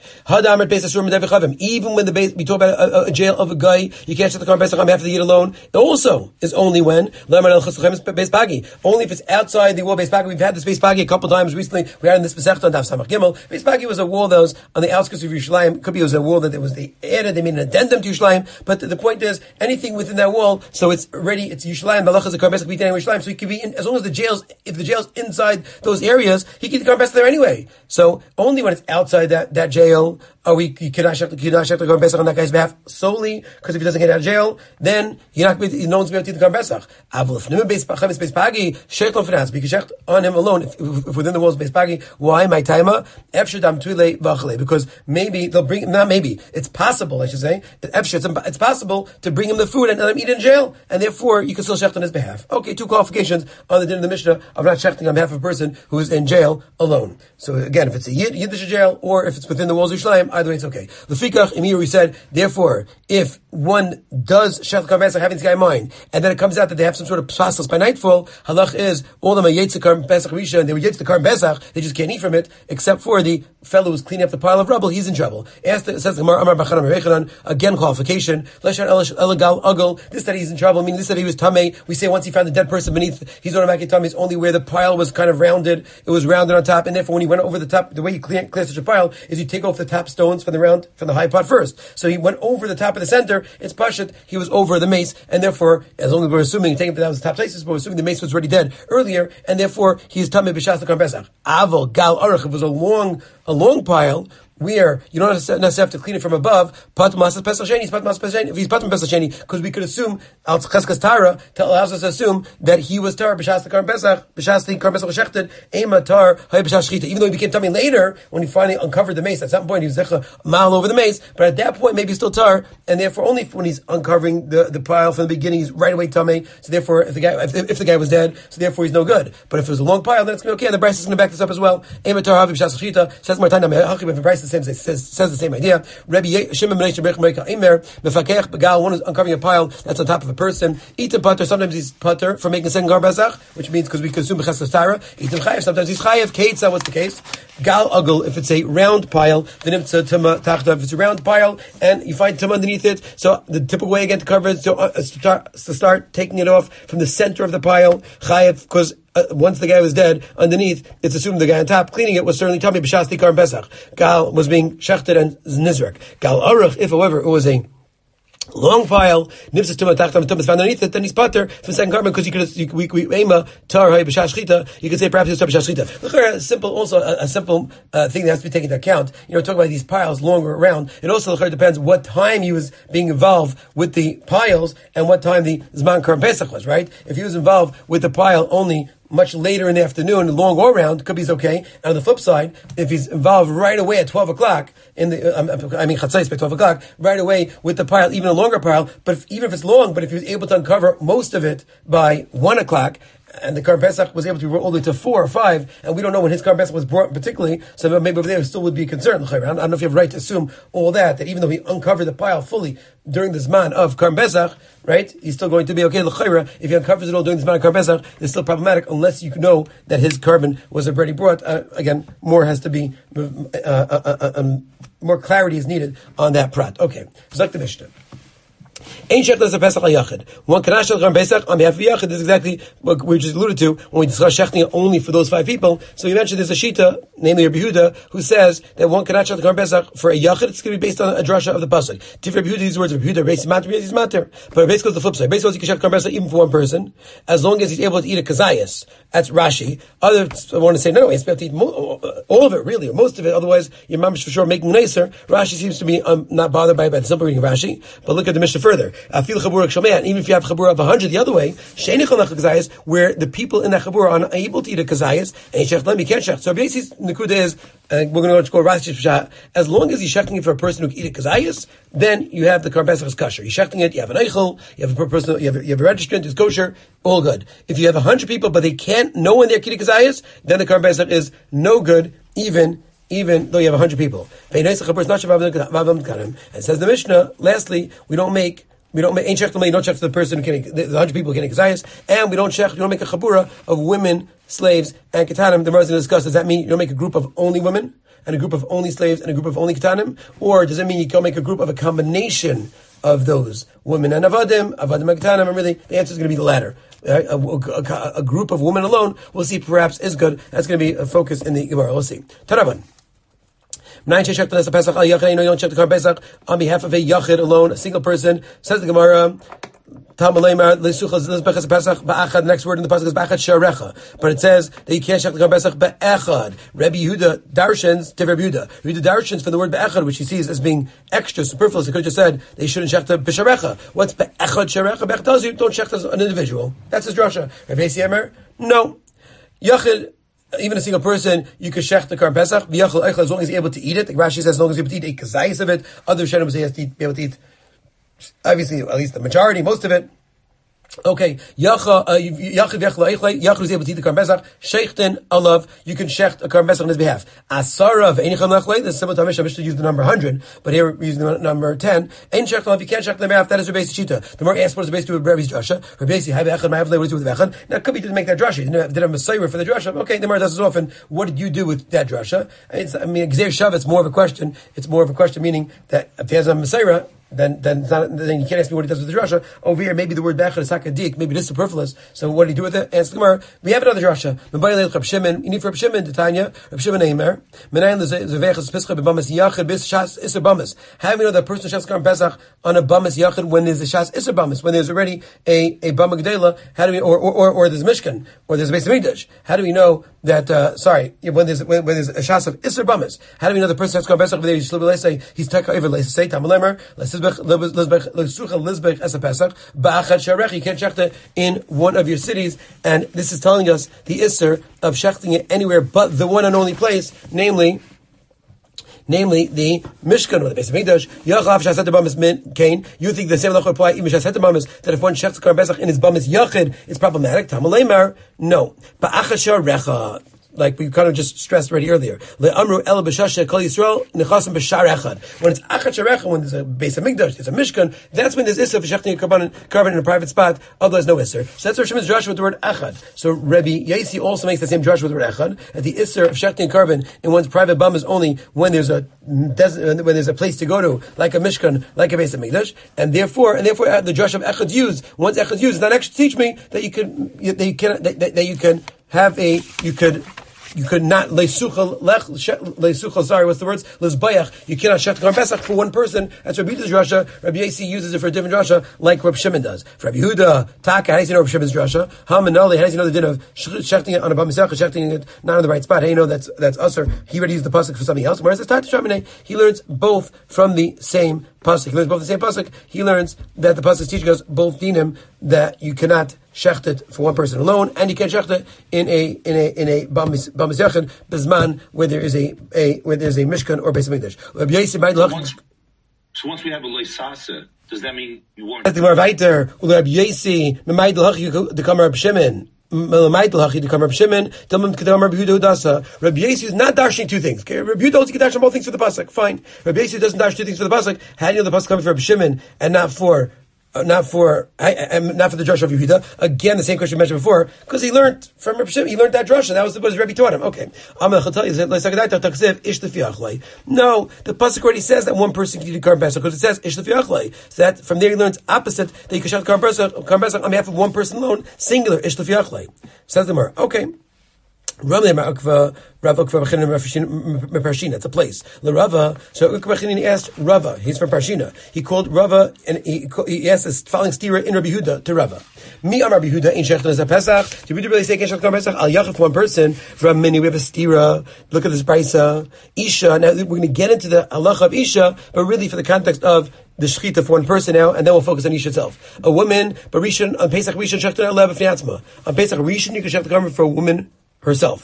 A: Even when the base, we talk about a, a, a jail of a guy, you can't shech the Karban Pesach on behalf of the Yid alone. It also is only when only if it's outside the wall Beis Pagi. We've had this Beis Pagi a couple times recently. We had in this Masechta on Daf Samach Gimel. Beis Pagi was a wall that was on the outskirts of Yerushalayim. Could be it was a wall that it was they added, they made an addendum to Yerushalayim. But the, the point is, anything within that wall, so it's already it's Yerushalayim. Balach is a Karban Pesach be in Yerushalayim, so he could be in as long as the jails. If the jail's inside those areas, he can the Karban Pesach there anyway. So only when it's outside that that jail are we you cannot shech the Karban Pesach on that guy's behalf solely because if he doesn't get out of jail, then you're not going to, no one's going to be able to the Karban Pesach. Because shecht on him alone, if, if within the walls of Beis Pagi, why my timer? Because maybe they'll bring, not maybe, it's possible, I should say, it's possible to bring him the food and let him eat in jail, and therefore you can still shecht on his behalf. Okay, two qualifications on the din of the Mishnah of not shechting on behalf of a person who is in jail alone. So again, if it's a Yid, Yiddish jail, or if it's within the walls of Yerushalayim, either way it's okay. The Fikach, Emir, we said, therefore, if one does shech the Karban Pesach having this guy in mind, and then it comes out that they have some sort of pasas by nightfall, halach is, all of them are Yetz the Karban Pesach Rishon, and they were Yetz the Karban Pesach, they just can't eat from it, except for the fellow who's cleaning up the pile of rubble, he's in trouble. Asked, it says the Gemara, Amar Bachanam Rechanan, again qualification, Leshar Elagal Ugel, this that he's in trouble, meaning this that he was tamei, we say once he found the dead person beneath, he's automatically tamei, it's only where the pile was kind of rounded, it was rounded on top, and therefore when he went over the top, the way you clear, clear such a pile is you take off the top stones from the round, from the high pot first. So he went over the top of the center, it's pashut, he was over the mace, and therefore, as long as we're assuming, taking that was the top places, but we're assuming the mace was already dead earlier, and therefore, he is tamei b'shas the Karban Pesach. Aval, gal, aruch, it was a long, a long pile, where you don't necessarily have to clean it from above, pat masas pesach sheni, pat masas pesach sheni. If he's pat pesach sheni, because we could assume al cheskas tara allows us to assume that he was tar b'shas the Karban Pesach, b'shas the Karban Pesach was shechted, ema tar hay b'shas shchita. Even though he became tummy later, when he finally uncovered the mace, at some point he was zecha mal over the mace, but at that point maybe he's still tar, and therefore only when he's uncovering the, the pile from the beginning, he's right away tummy. So therefore, if the guy if, if the guy was dead, so therefore he's no good. But if it was a long pile, then it's going to be okay. And the Bryce is going to back this up as well. Ema tar hay b'shas shchita says Martana me'achim. If the Bryce says says says the same idea. Rabbi Shimon ben Eish Berich Imer mefakech begal. One is uncovering a pile that's on top of a person. Eating putter. Sometimes he's putter for making a second Karban Pesach, which means because we consume b'cheskas tara. Eating chayev. Sometimes he's chayev. Keitza. What's the case? Gal ugel. If it's a round pile, then it's a tuma tachta. If it's a round pile and you find tuma underneath it, so the typical way again to cover it, so uh, to, start, to start taking it off from the center of the pile, chayev, because Uh, once the guy was dead, underneath, it's assumed the guy on top cleaning it was certainly tummy b'shas the Karban Pesach. Gal was being shechted and nizrak. Gal aruch, if however it was a long pile, nipsas tuma tachtam tuma is found underneath it, then he's pater from second Karban because you could you, we we ema tar hay b'shas shchita. You could say perhaps it's tar b'shas shchita. Look at a simple also a, a simple uh, thing that has to be taken into account. You know, talking about these piles longer around. It also look, depends what time he was being involved with the piles and what time the Zman Karban Pesach was. Right? If he was involved with the pile only much later in the afternoon, long or round, could be okay. And on the flip side, if he's involved right away at twelve o'clock, in the, um, I mean, chatzais by twelve o'clock, right away with the pile, even a longer pile, but if, even if it's long, but if he was able to uncover most of it by one o'clock, and the Karban Pesach was able to roll all the way to four or five, and we don't know when his Karban Pesach was brought particularly, so maybe over there still would be a concern. I don't know if you have a right to assume all that, that even though he uncovered the pile fully during the Zman of Karban Pesach, right, he's still going to be okay. If he uncovers it all during the Zman of Karban Pesach, it's still problematic unless you know that his carbon was already brought. Uh, again, more has to be, uh, uh, uh, um, more clarity is needed on that prat. Okay, Zak the Mishnah. Ein shechta as a Pesach hayachid. One cannot shech Karban Pesach on behalf of Yachid. This is exactly what we just alluded to when we discussed shechting only for those five people. So you mentioned there's a shita, namely Rabbi Yehuda, who says that one cannot shech Karban Pesach for a Yachid. It's going to be based on a drasha of the pasuk. Tif Rabbi Yehuda, these words of Rabbi Yehuda, Reis matter, Reis matter. But Reis goes the flip side. Reis goes you can shech Karban Pesach even for one person, as long as he's able to eat a kazayas. That's Rashi. Others want to say no, no, he's able to eat mo- all of it, really, or most of it. Otherwise, your mom is for sure making nicer. Rashi seems to be um, not bothered by, by the simple reading of Rashi. But look at the Mishnah further. I feel and even if you have chabura of a hundred the other way, where the people in that chabura are unable to eat a kazayas, and shech them, you can't shech. So basically, the nekuda is, uh, we're going to go Rashi, as long as you're shechting it for a person who can eat a kazayas, then you have the Karban Pesach is kosher. You're shechting it, you have an eichel, you have a person, you have a, you have a registrant, it's kosher, all good. If you have a hundred people, but they can't, no one there can eat a kazayas, then the Karban Pesach is no good, even even though you have a hundred people. And says the Mishnah, lastly, we don't make We don't make ain't shech you don't shech to the person who can the, the hundred people who can exayis, and we don't shech. You don't make a chabura of women, slaves, and ketanim. The Gemara is going to discuss. Does that mean you don't make a group of only women and a group of only slaves and a group of only ketanim, or does it mean you can make a group of a combination of those women and avadim, avadim and ketanim? And really, the answer is going to be the latter. A, a, a, a group of women alone, we'll see, perhaps is good. That's going to be a focus in the Gemara. We'll see. Taraban. You don't check the Pesach on behalf of a yachid alone, a single person. Says the Gemara, the next word in the pasuk is ba'achad sharecha, but it says that you can't check the Pesach ba'echad. Rabbi Yehuda darshans to Rabbi Yehuda. Rabbi Yehuda darshans for the word ba'echad, which he sees as being extra superfluous. He could have just said they shouldn't check the b'sharecha. What's ba'echad sharecha? Ba'echad tells you don't check as an individual. That's his drasha. Rabbi Yisrael, no yachid. Even a single person, you can shech the Karban Pesach, as long as he's able to eat it. Like Rashi says, as long as he's able to eat a kazayis of it. Other Shem say he has to eat, be able to eat, obviously, at least the majority, most of it. Okay, Yachid Yachid is able to eat the Karban Pesach. Sheichten alav, you can shecht a Karban Pesach on his behalf. Asarav Einicham Lechlei. This is similar to Mishnah. Mishnah used the number hundred, but here we're using the number ten. Ein shecht alav, you can't shecht on their behalf. That is Rabbi Shita. The more asked what is the base to Rabbi's drasha. Rabbi Yisi Hai Echad Ma'av What is with Echad? Now it could be to make that drasha. You didn't have a Messiah for the drasha. Okay, the Gemara does this often. What did you do with that drasha? It's, I mean, Gzeir Shav. It's more of a question. It's more of a question, meaning that if he has a Messiah, then then it's not, then you can't ask me what he does with the drasha. Over here, maybe the word bechad is hakadik, maybe it is superfluous. So what did he do with it? Answer the Gemara. We have another drasha. You need for Reb Shimon, Titania, Reb Shimon Eimer. Menayin lezevechas pischa bebamas yachid bis shas iser bamas. How do we know that person shas Karban Pesach on a bamas yachid when there's a shas iser bamas, when there's already a a bama gedela? How do we or or or, or there's mishkan or there's a Beis Hamikdash? How do we know that? Uh, sorry, when there's when, when there's a shas of iser bamas? How do we know the person shas Karban Pesach? He's say he's taka over let's say tamalemer let's. You can't shecht it in one of your cities, and this is telling us the isser of shechting it anywhere but the one and only place, namely, namely the Mishkan or the Beis Hamikdash. Yachav shasat bamis min kain. You think the same law apply even shasat bamis that if one shechts the Karban Pesach in his bamis yachid, it's problematic. Tamaleimer, no. Ba'achasha recha. Like we kind of just stressed already earlier. Le'amru el b'shasha kol Yisrael nechasim b'shar echad. When it's achad sharecha, when there's a Beis Hamikdash, there's a mishkan, that's when there's isser for shechting a carbon, carbon in a private spot, otherwise no isser. So that's where Shimon's drasha with the word echad. So Rabbi Yaisi also makes the same drasha with the word echad, that the isser of shechting a carbon in one's private bum is only when there's a when there's a place to go to, like a mishkan, like a Beis Hamikdash, and therefore, and therefore the drasha of echad used, once echad used, that actually teach me that you can, that you can, that, that you can have a, you could, You could not leisuchal lech leisuchal. Sorry, what's the words? Lezbayach. You cannot shech Karban Pesach for one person. That's Rabbi Yehuda's drasha. Rabbi Yasi uses it for a different drasha, like Rabbi Shimon does. For Rabbi Yehuda, Taka. How does he know Rabbi Shimon's drasha? Hamanali. How does he know the din of shechting it on a bamisach, shechting it not on the right spot? How do you know that's that's usher? He already used the pasuk for something else. Whereas it's Tata Shamine, he learns both from the same pasuk. He learns both the same pasuk. He learns that the pasuk is teaching us both dinim, that you cannot shecht it for one person alone, and you can shecht it in a in a in a bamis yachid bezman where there is a, a where there is a mishkan or Beis Hamikdash.
B: Once, so once we have a leisasa, does that mean you want?
A: The more weiter, Rabbi Yasi, Memaid Lachi to come Rabbi Shimon. Memaid Lachi to come Rabbi Shimon. Tamim Kedam Rabbi Yehuda Udasa. Rabbi Yasi is not dashing two things. Okay? Rabbi Yehuda holds he can dash on both things for the pasuk. Fine. Rabbi Yasi doesn't dash two things for the pasuk. How do you know the pasuk coming for Rabbi Shimon and not for? Uh, not for I, I, not for the drasha of Yehuda. Again, the same question we mentioned before, because he learned from Rabbi Shimon. He learned that drasha. That was what Rabbi taught him. Okay. No, the pasuk already says that one person can eat a Karban Pesach because it says ish l'fiachlei. So that from there he learns opposite that you can shout Karban Pesach on behalf of one person alone, singular ish l'fiachlei. Says the Gemara. Okay. Rav Ukva Parshina. It's a place. The Rava. So Ukva Parshina asked Rava. He's from Parshina. He called Rava and he, he asked this following stira in Rabbi Yehuda to Rava. Mi Amar Rabbi Yehuda in Shechton as a Pesach. Did we really say Shechton Pesach? Al Yachid for one person. From many we have a stira. Look at this brisa. Isha. Now we're going to get into the halacha of Isha, but really for the context of the shechita for one person now, and then we'll focus on Isha itself. A woman, but Rishon on Pesach Rishon Shechton Elev Fiatzma. On Pesach Rishon you can shecht the garment for a woman herself.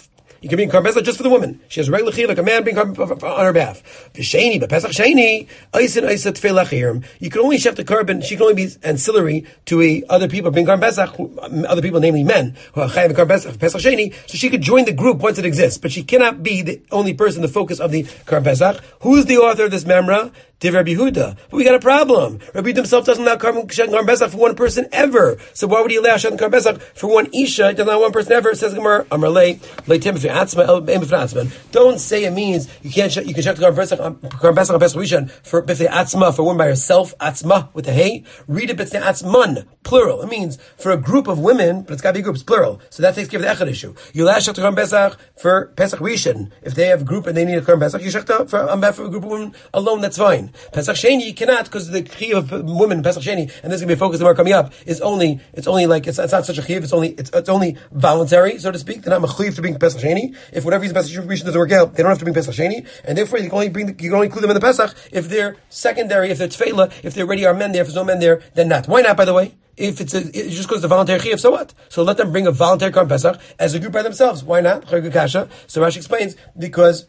A: You can bring Karban Pesach just for the woman. She has a regular chiyuv like a man bring Karban on her behalf. B'sheni, but Pesach Sheni, Eisen Eisa Tfei Lachirim. You can only chef the Karban, she can only be ancillary to a, other people, bring Karban Pesach, other people, namely men, who are chayav Karban Pesach, Pesach Sheni, so she could join the group once it exists, but she cannot be the only person, the focus of the Karban Pesach. Who's the author of this memra? Div Rabbi Yehuda. But we got a problem. Rabbi Yehuda himself doesn't allow Karban Pesach for one person ever. So why would he allow Karban Pesach for one Isha? He doesn't allow one person ever. Says Gemara, Amar Lei, Leitem B'fnei Atzma, El B'fnei Atzman. Don't say it means you can't. You can check the Karban Pesach, Karban Pesach, Pesach Rishon for B'fnei Atzma, for one by herself. Atzma with a hey. Read it B'fnei Atzman, plural. It means for a group of women, but it's got to be groups, plural. So that takes care of the Echad issue. You allow Shech Karban Pesach for Pesach Rishon. If they have a group and they need a Karban Pesach, you Shech for on behalf of a group of women alone. That's fine. Pesach Sheni you cannot, because the chiyuv of women Pesach Sheni, and this is going to be a focus of our coming up, is only it's only like it's, it's not such a chiyuv. It's only it's, it's only voluntary, so to speak. They're not mechuyev to bring Pesach Sheni. If whatever reason Pesach Rishon doesn't work out, they don't have to bring Pesach Sheni, and therefore you can only bring the, you can only include them in the Pesach if they're secondary, if they're tefillah, if there already are men there. If there's no men there, then not. Why not? By the way. If it's, a, it just goes to voluntary chiyuv, so what? So let them bring a voluntary Karban Pesach as a group by themselves. Why not? So Rashi explains, because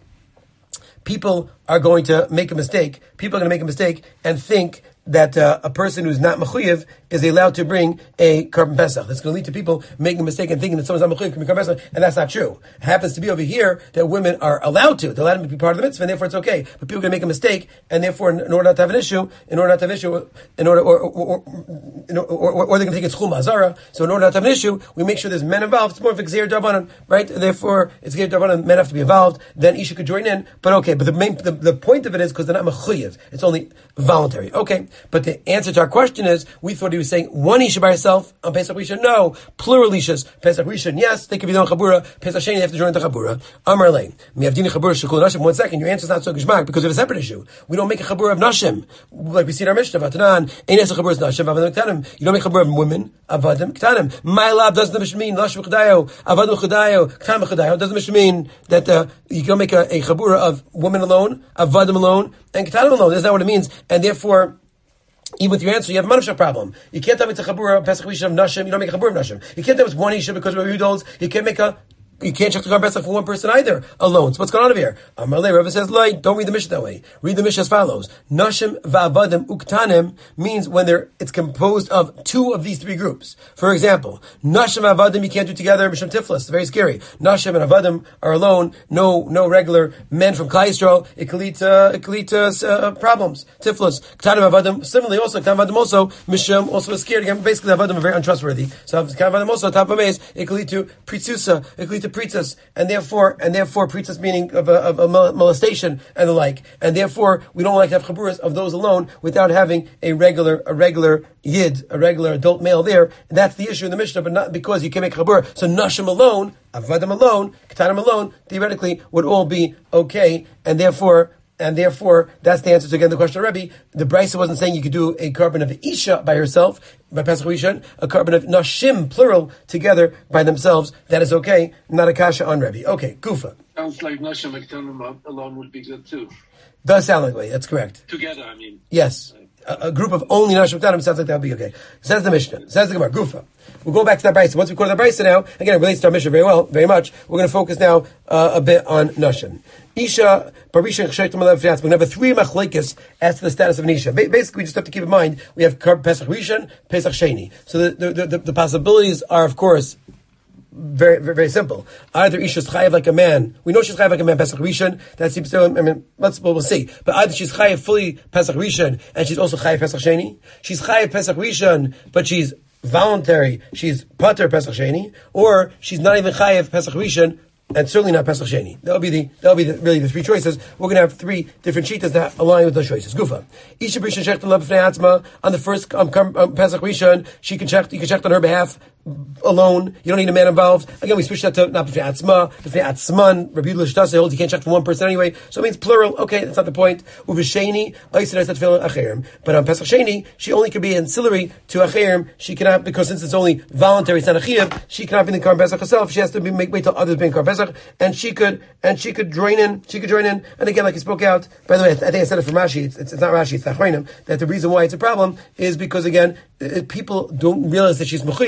A: people are going to make a mistake. People are going to make a mistake and think that uh, a person who's not mechuyev is allowed to bring a Karban Pesach. That's going to lead to people making a mistake and thinking that someone's not mechuyev can bring Karban Pesach, and that's not true. It happens to be over here that women are allowed to. They're allowed to be part of the mitzvah, and therefore it's okay. But people are going to make a mistake, and therefore, in order not to have an issue, in order not to have an issue, in order, or, or, or, or, or, or they're going to think it's chum azara. So in order not to have an issue, we make sure there's men involved. It's more of a gzeir darbanan, right? Therefore, it's gzeir darbanan. Men have to be involved. Then Isha could join in. But okay, but the main, the, the point of it is because they're not mechuyev. It's only voluntary. Okay, but the answer to our question is, we thought he was saying one Isha by herself on Pesach Rishon. No, plural Ishas. Pesach Rishon, yes, they could be the Chabura. Pesach Sheni, they have to join the Chabura. Amar Lei, Miavdini Chabura Shekul Nashim. One second, your answer is not so gishmak because of a separate issue. We don't make a Chabura of Nashim like we see in our Mishnah. Vatanan, Eines Chabura is Nashim. Avadim Ktanim. You don't make a Chabura of women. Avadim Ktanim. My lab doesn't the Mishnah mean Nashim Chadayo, Avadim Chadayo, Ktanim Chadayo. Doesn't the Mishnah mean that uh, you can make a, a Chabura of women alone, Avadim alone, and Ktanim alone? That's not what it means, and therefore. Even with your answer, you have a manavshach problem. You can't tell me it's a chabura Pesach Rishon of Nashim. You don't make a chabura of Nashim. You can't tell me it's one Isha because of Yehuda. You can't make a. You can't check the Karban Pesach for one person either, alone. So what's going on over here? Amalei, Rava says, "Light." Don't read the Mishnah that way. Read the Mishnah as follows: Nashim va'avadim uktanim means when they're it's composed of two of these three groups. For example, Nashim va'avadim you can't do together. Mishum tiflas, it's very scary. Nashim and avadim are alone. No, no regular men from Klal Yisrael. It can lead to it can lead to uh, problems. Tiflas, ktanim avadim. Similarly, also ktanim avadim also Mishum also is scared again. Basically, avadim are very untrustworthy. So ktanim avadim also top of maze. It can lead to pritzusa. It can lead to pritzas, and therefore, and therefore, pritzas meaning of a, of a molestation and the like, and therefore, we don't like to have chaburas of those alone without having a regular, a regular yid, a regular adult male there. And that's the issue in the Mishnah, but not because you can make chabura. So nashim alone, avadim alone, ketanim alone, theoretically would all be okay, and therefore. And therefore, that's the answer to again the question of Rebbe. The Brisa wasn't saying you could do a carbon of Isha by herself, by Pesach Rishon, a carbon of Nashim, plural, together by themselves. That is okay, not a kasha on Rebbe. Okay, Kufa.
C: Sounds like Nashim Ektanim alone would be good too.
A: Does sound like way, that's correct.
C: Together, I mean.
A: Yes. A, a group of only Nashim Ektanim sounds like that would be okay. Says the Mishnah, says the Gemara, Gufa. We'll go back to that Brisa. Once we quote that Brisa now, again, it relates to our Mishnah very well, very much. We're going to focus now uh, a bit on Nashim. Isha, Barisha, Cheshek, We're going to have a three machlekes as to the status of an Isha. Basically, we just have to keep in mind, we have Pesach Rishon, Pesach Sheni. So the, the, the, the possibilities are, of course, very, very, very simple. Either Isha's chayav like a man. We know she's chayav like a man, Pesach Rishon. That seems to, I mean, let's, well, we'll see. But either she's chayav fully Pesach Rishon, and she's also chayav Pesach Sheni. She's chayav Pesach Rishon, but she's voluntary. She's pater Pesach Sheni. Or she's not even chayav Pesach Rishon, and certainly not Pesach Sheni. That'll be the that'll be the, really the three choices. We're going to have three different shitas that align with those choices. Gufa. Isha B'Rishon Shechta L'B'Fnei Atzma. On the first um, um, Pesach Rishon, she can check. You can check on her behalf alone. You don't need a man involved. Again, we switched that to not B'Fnei Atzma, B'Fnei Atzman. Rabbi Yehuda L'Shtase holds you can't check for one person anyway. So it means plural. Okay, that's not the point. Uv'Sheni Oised Oised Tefillah Acherim. But on Pesach Sheni, she only can be ancillary to Acherim. She cannot, because since it's only voluntary, it's not a chiyuv. She cannot be in the Karban Pesach herself. She has to be make wait till others be in Karban Pesach, and she could and she could join in. She could join in. And again, like he spoke out. By the way, I think I said it from Rashi. It's, it's, it's not Rashi. It's Achronim. That the reason why it's a problem is because again, it, people don't realize that she's mechuyev, or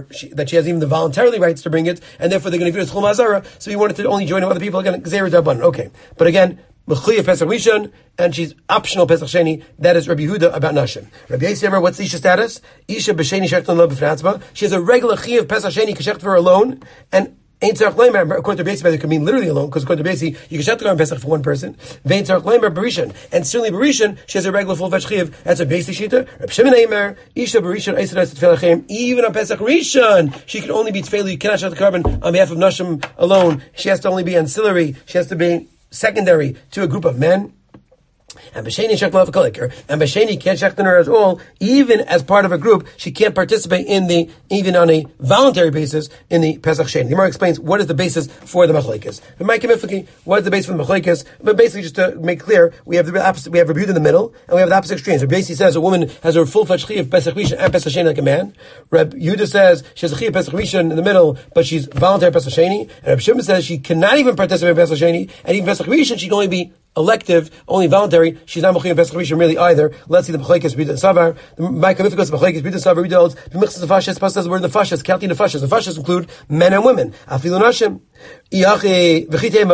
A: her she, that she has even the voluntarily rights to bring it, and therefore they're going to view it as chum hazara. So he wanted to only join other people again. Gzeira Dabban. Okay, but again. Mechuyev Pesach Rishon, and she's optional Pesach Sheni. That is Rabbi Yehuda about Nashim. Rabbi Yisrael, what's the Isha status? Isha b'Sheni shechton lo b'fnatzma. She has a regular Chiyev Pesach Sheni k'shecht for her alone, and Ain't Tzarech Leimer, according to Basi, it could mean literally alone, because according to Basi, you can shut the Pesach for one person. Vein Tzarech Leimer Barishan, and certainly Barishan, she has a regular full-fledged Chiyev. That's a Basi Shita. Reb Shimon Eimer, Isha Barishan, Eisad Eisad Tefillah Chaim. Even on Pesach Rishon, she can only be Tefillah. You cannot shut the carbon on behalf of Nashim alone. She has to only be ancillary. She has to be secondary to a group of men. And B'Sheni Shechton Lafakoliker, and B'Sheni can't Shechton her at all, even as part of a group, she can't participate in the, even on a voluntary basis, in the Pesach Sheni. The Gemara explains what is the basis for the Machlekes. What is the basis for the Machlekes? But basically, just to make clear, we have the opposite, we have Rebbe Yehuda in the middle, and we have the opposite extremes. Rebbe Yossi says a woman has her full-fledged Chiyuv Pesach Rishon and Pesach Sheni like a man. Rebbe Yehuda says she has a Chiyuv Pesach Rishon in the middle, but she's voluntary Pesach Sheni. And Rebbe Shimon says she cannot even participate in Pesach Sheni, and even Pesach Rishon, she can only be elective, only voluntary. She's not mechuyev Pesach Rishon really either. Let's see the Machlekes B'Yudah Savar. The Ma'ika Mifkos Machlekes B'Yudah Savar. We holds the Michzas Nefashos. Pasuk says the word Nefashos, counting Nefashos. Nefashos include men and women. Afilu Nashim. If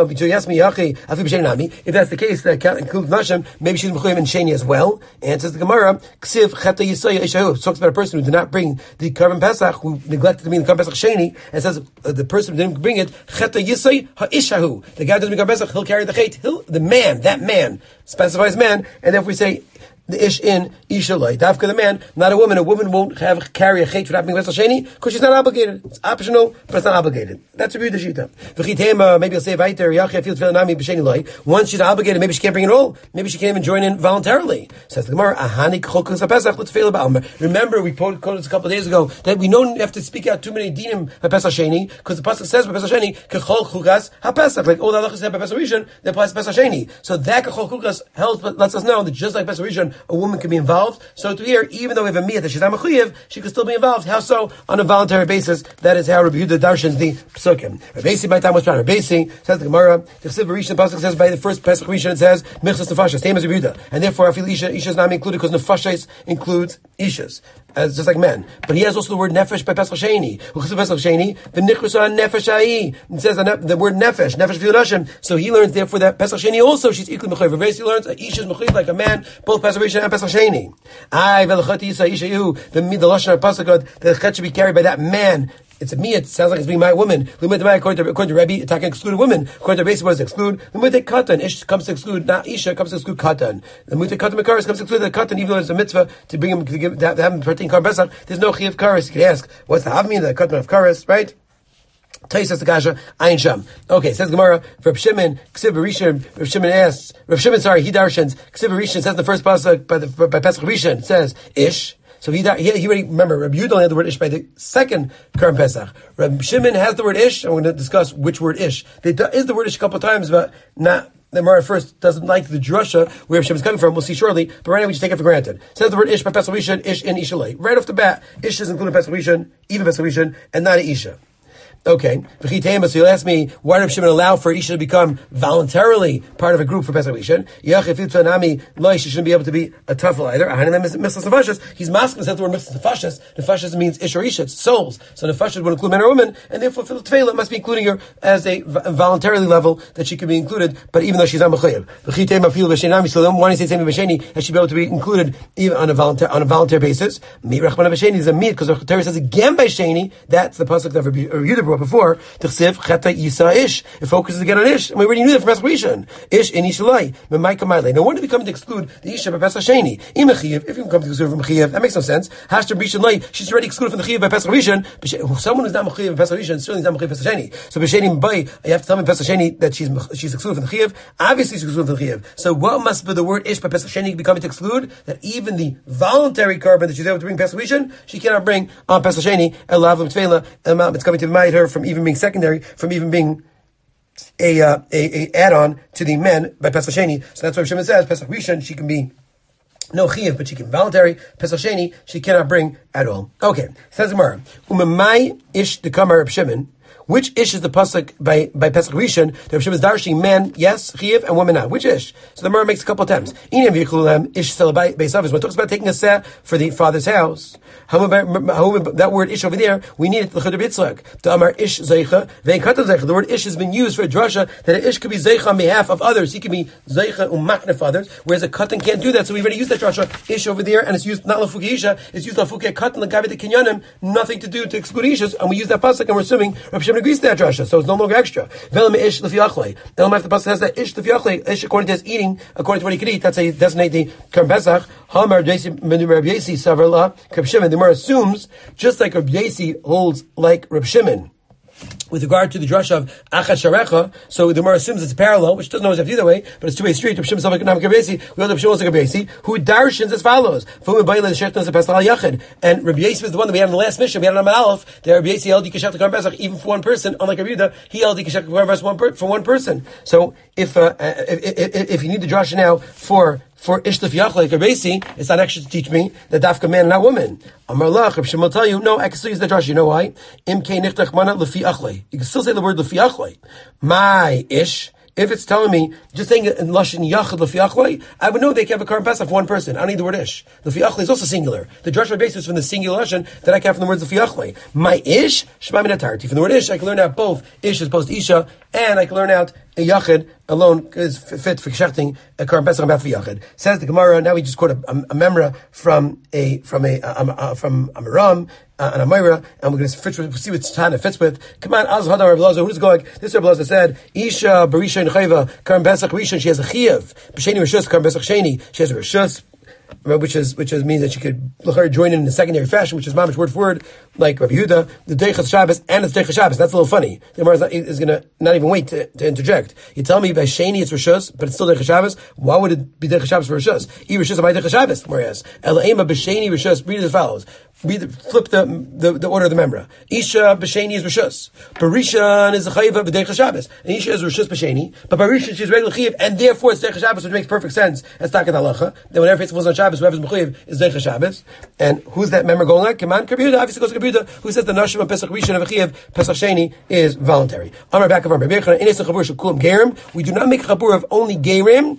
A: that's the case, that includes Nashim, maybe she's mechuyev in Sheni as well. And says the Gemara, Ksiv Cheta Yisaya Ishahu. Talks about a person who did not bring the Karban Pesach, who neglected to bring the Karban Pesach Sheni, and says uh, the person who didn't bring it, Cheta Yisay HaIshahu. The guy who doesn't bring Karban Pesach, he'll carry the Chet. He'll, the man, that man, specifies man, and if we say the ish in isha loy, dafka the man, not a woman. A woman won't have carry a chet for not being Pesach Sheni because she's not obligated. It's optional, but it's not obligated. That's a view of the shita. V'chitema, maybe I'll say vayter yachia feel tefillah nami b'sheni loy. Once she's obligated, maybe she can't bring it all. Maybe she can't even join in voluntarily. Says the Gemara, ahanik chokas haPesach l'tefillah ba'alma. Remember, we quoted this a couple of days ago that we don't have to speak out too many dinim by Pesach Sheni because the pasuk says by Pesach Sheni kechol chukas haPesach. Like all the halachas said by Pesach Rishon, that applies to Pesach Sheni. So that kechol chukas helps, lets us know that just like Pesach Rishon, a woman can be involved. So to here, even though we have a miyah that she's not mechuyev, she can still be involved. How so? On a voluntary basis. That is how Rabbi Yehuda darshans the psukim. Rabbi Yossi by time was trying. Rabbi Yossi says the Gemara. The Chsiv Rishon, the pasuk says by the first Pesach Rishon it says michzas nefashos, same as Rabbi Yehuda, and therefore I feel isha isha is not included because nefashos includes ishas, as just like men. But he has also the word nefesh by Pesach Sheni. Uchsiv Pesach Sheni the nichrusa nefesh ai. It says the word nefesh nefesh v'yonashim. So he learns therefore that Pesach Sheni also she's equally mechuyev. Rabbi Yossi learns that isha is mechuyev like a man, both Pesach Rishon and Pesach Sheni. I velachati yisa isha you the the lashon pasuk the chet should be carried by that man. It's a me. It sounds like it's being my woman. According to according to Rebbe, it's not going to exclude a woman. According to Rebbe, what does it exclude? The mutek katan ish comes to exclude not isha comes to exclude katan. The mutek katan mekaris comes to exclude the katan, even though it's a mitzvah to bring him to give to have, to have him partake in Karban Pesach. There's no chiyuv karis. You can ask, what's the havmi the katan of karis, right? Taisas the kasha ayin sham. Okay, says Gemara. Reb Shimon Ksiv Rishon. Reb Shimon asks. Reb Shimon, sorry, he darshans. Ksiv Rishon says the first pasuk by the by Pesach Rishon it says ish. So he, he, he already, remember, Rabbi Yehuda only had the word ish by the second Karban Pesach. Rabbi Shimon has the word ish, and we're going to discuss which word ish. There is the word ish a couple of times, but not, the Gemara first doesn't like the drasha where Rabbi Shimon's coming from. We'll see shortly, but right now we just take it for granted. It says the word ish by Pesach Rishon, ish in Isha Lei. Right off the bat, ish is included Pesach Rishon, even Pesach Rishon, and not a Isha. Okay, so you'll ask me, why did Rabbi Shimon allow for Isha to become voluntarily part of a group for Pesach Rishon? She shouldn't be able to be a tuffle either. He's masking says the word mitzvah nefashos. Nefashos means Ish or Isha, it's souls. So nefashos would include men or women, and therefore for the tefillah must be including her as a voluntarily level that she can be included, but even though she's not mechuyev. So then why do you say same b'sheni that she be able to be included even on a voluntary on a voluntary basis? Mi rachman b'sheni is a mit because the Torah says again by sheni. That's the pasuk that Rabbi Yehuda before, Tichsiv Cheta Yisa Ish. It focuses again on Ish. And we already knew that from Pesach Rishon. Ish in Ishalai. Memaika Maile. Now when did we come to exclude the Isha by Pesach Sheni? Imechiv, if you come to exclude from Mechiv, that makes no sense. Hashter Rishon Lai, she's already excluded from the Chiv by Pesach Rishon. Someone who's not Mechiv by Pesach Rishon certainly is not Mechiv by Pesach Sheni. So B'Sheni Mbai, you have to tell me Pesach Sheni that she's she's excluded from the Chiv. Obviously she's excluded from the Chiv. So what must be the word Ish by Pesach Sheni become to exclude? That even the voluntary carbon that she's able to bring Pesach Rishon, she cannot bring on Pesach Sheni. Elav L'Tfeila, it's coming to mind her from even being secondary, from even being a, uh, a, a add-on to the men by Pesach Sheni. So that's why Shimon says, Pesach Rishon, she can be no chiyuv, but she can voluntary. Pesach Sheni, she cannot bring at all. Okay, says Gemara, Umamai ish dekamar Reb Shimon. Which ish is the pasuk by by Pesach Rishon? The Rav Shimon is darshing men, yes, chiv, and women not. Which ish? So the Gemara makes a couple attempts. Inim v'yichulem ish selabay beisavis. When it talks about taking a seh for the father's house, how about that word ish over there? We need it to the Yitzchak. The Amar ish zeicha ve'katan zeicha. The word ish has been used for a drasha that an ish could be zeicha on behalf of others. He could be zeicha umaknef others, whereas a katan can't do that. So we've already used that drasha ish over there, and it's used not lafuki isha. It's used lafuki katan l'gavi the kinyanim. Nothing to do to exclude ishas, and we use that pasuk, and we're assuming Rav Shimon agrees to that drasha, so it's no longer extra. Velam ish l'fiachlei. Velam if the pasuk has that ish l'fiachlei, ish according to his eating, according to what he could eat. That's how you designate the Karm Pesach. Hamar Jesi Rabbi Yesi Savarla Reb Shimon. The Gemara assumes just like Rabbi Yesi holds like Reb Shimon with regard to the drasha of Achad Sharecha, so the Gemara assumes it's parallel, which doesn't always have to either way, but it's two-way street. Reb Shimon like Rabbi Yesi, we hold Reb Shimon like Rabbi Yesi, who darshans as follows. And Rabbi Yesi was the one that we had in the last mission. We had on Amud Aleph that Rabbi Yesi held Yikashach Karm Pesach even for one person, unlike Rabbi Yehuda, he held Yikashach Karm Pesach for one person. So if uh, if, if if you need the drasha now for For Ishtaf Yachla, like Rabbeisi, it's not actually to teach me that Dafka man and not woman. Amar Lach, Reb Shimon will tell you, no, I can still use the drasha. You know why? Im kei nichtach mana lefi achlei. You can still say the word lefi achlei. My ish. If it's telling me, just saying in Lashon Yachad Lefi Achlei, I would know they can have a Karm Pesach for one person. I don't need the word Ish. Lefi Achlei is also singular. The drasha base is from the singular Lashon that I can have from the words Lefi Achlei. My Ish, Shema Min HaTarti. From the word Ish, I can learn out both Ish as opposed to Isha, and I can learn out a Yachid alone is fit for Kshechting a Karm Pesach about for Yachid. Says the Gemara, now we just quote a, a, a memra from a, from a, a, a from Amaram, Uh, and Amira, and we're going to see what Tana fits with. Come on, Az Hadar Rav Elazar. Who's going? This Rav Elazar said, Isha Barisha and Chayva Karm Pesach Rishon. She has a Chiyuv. B'Sheni Rishus Karm Pesach Sheni. She has a Rishus, which is which is means that she could look her join in in a secondary fashion, which is mamish word for word, like Rabbi Yehuda, the Deichas Shabbos and it's Deichas Shabbos. That's a little funny. The Gemara is, is going to not even wait to, to interject. You tell me by Sheni it's Rishus, but it's still Deichas Shabbos. Why would it be Deichas Shabbos for Rishus? E Rishus by Deichas Shabbos. Gemara asks, Elaima B'Sheni Rishus. Read it as follows. Read the, flip the, the the order of the memra. Isha B'Sheni is Rishus. Barishan is a Chayva B'Deichas Shabbos. And Isha is Rishus B'Sheni, but Barishan she's regular Chayiv, and therefore it's Deichas Shabbos, which makes perfect sense. That's Takat Halacha. Then whenever it falls on Shabbos, whoever's Mechuyev is Deichas Shabbos. And who's that member going like? Come on, Kabirda. Obviously goes to Kabirda, who says the Nashim of Pesach Rishon of Chayiv, Pesach Sheni is voluntary. Amar back of Amar. We do not make a chabur of only Gerim,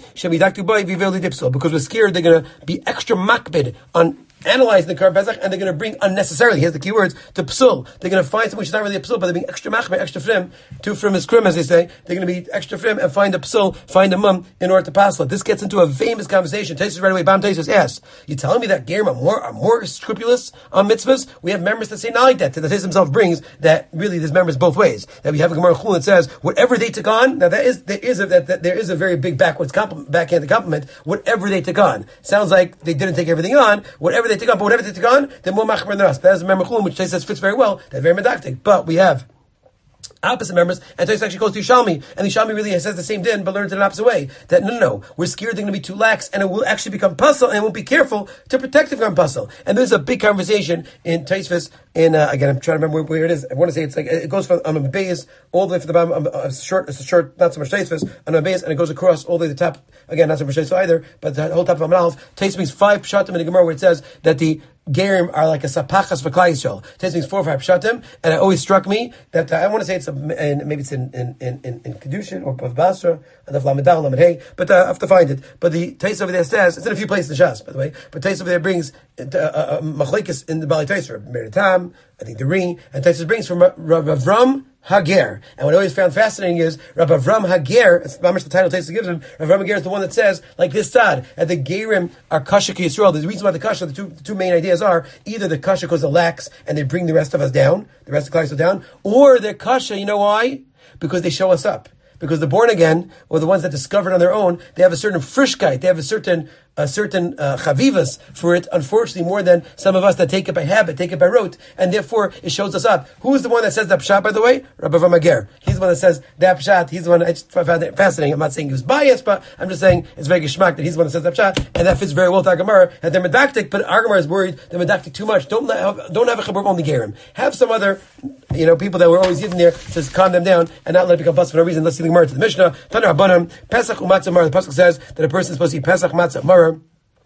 A: because we're scared they're going to be extra makbid on analyzing the Karm Pesach, and they're going to bring unnecessarily, here's the key words, to psul. They're going to find something which is not really a psul, but they're being extra machmer, extra frim, two frim is krim, as they say. They're going to be extra frim and find a psul, find a mum in order to pass it. This gets into a famous conversation. Taisus right away, Bam Taisus asks, you telling me that Gerim are more, are more scrupulous on mitzvahs? We have members that say not like that. The Taisus himself brings that really there's members both ways. That we have a Gemara Chul that says, whatever they took on, now that is, there is a, that, that there is a very big backwards compliment, backhanded compliment, whatever they took on. Sounds like they didn't take everything on, whatever they took on, but whatever they took on, they're more machmer than us. That is a member Chulun, which Taisus says fits very well. They're very medactic. But we have opposite members, and Taisus actually goes to Yishalmi, and Yishalmi really says the same din, but learns it an opposite way. That no, no, no, we're scared they're going to be too lax, and it will actually become puzzle, and we'll be careful to protect it from puzzle. And there's a big conversation in Taisus, in, uh, again, I'm trying to remember where, where it is. I want to say it's like, it goes from um, Beis all the way from the bottom, um, uh, short, it's a short, not so much Taisus, on Beis, and it goes across all the way to the top, again, not so much Taisus either, but the whole top of Amud Aleph. Taisus means five pshatim in the Gemara where it says that the Gerim are like a sapachas for Klal Yisrael. Taisus means four or five pshatim, and it always struck me that uh, I want to say it's a, and maybe it's in in in in, in Kedushin or Pav Basra, and the Lamadal Lamed Hey, but uh, I have to find it. But the Taisus over there says it's in a few places in Shas, by the way. But Taisus over there brings uh, uh, machlekes in the Bali Taisus, Meritam, I think the Ri, and Taisus brings from Rav Avram Hager. And what I always found fascinating is Rav Avram Hager, it's not much the title Taisus gives him, Rav Avram Hager is the one that says, like this Tad, that the Gerim are Kasha Ki Yisrael. The reason why the Kasha, the two, the two main ideas are, either the Kasha goes to lax and they bring the rest of us down, the rest of the Klal Yisrael down, or they're Kasha, you know why? Because they show us up. Because the born again, or the ones that discovered on their own, they have a certain frischkeit, they have a certain a certain uh, chavivas for it, unfortunately, more than some of us that take it by habit, take it by rote, and therefore it shows us up. Who's the one that says that pshat, by the way? Rabbi Avram Hager. He's the one that says that pshat. He's the one, I just found it fascinating. I'm not saying he was biased, but I'm just saying it's very geschmack that he's the one that says that pshat, and that fits very well to our Gemara, that they're medactic, but our Gemara is worried they're medactic too much. Don't have, don't have a chabur only Gerim. Have some other, you know, people that were always in there to calm them down and not let it become bust for no reason. Let's see the Gemara to the Mishnah. Tanar Rabbanan, Pesach u'matzah maror. The pasuk says that a person is supposed to eat Pesach matzah maror.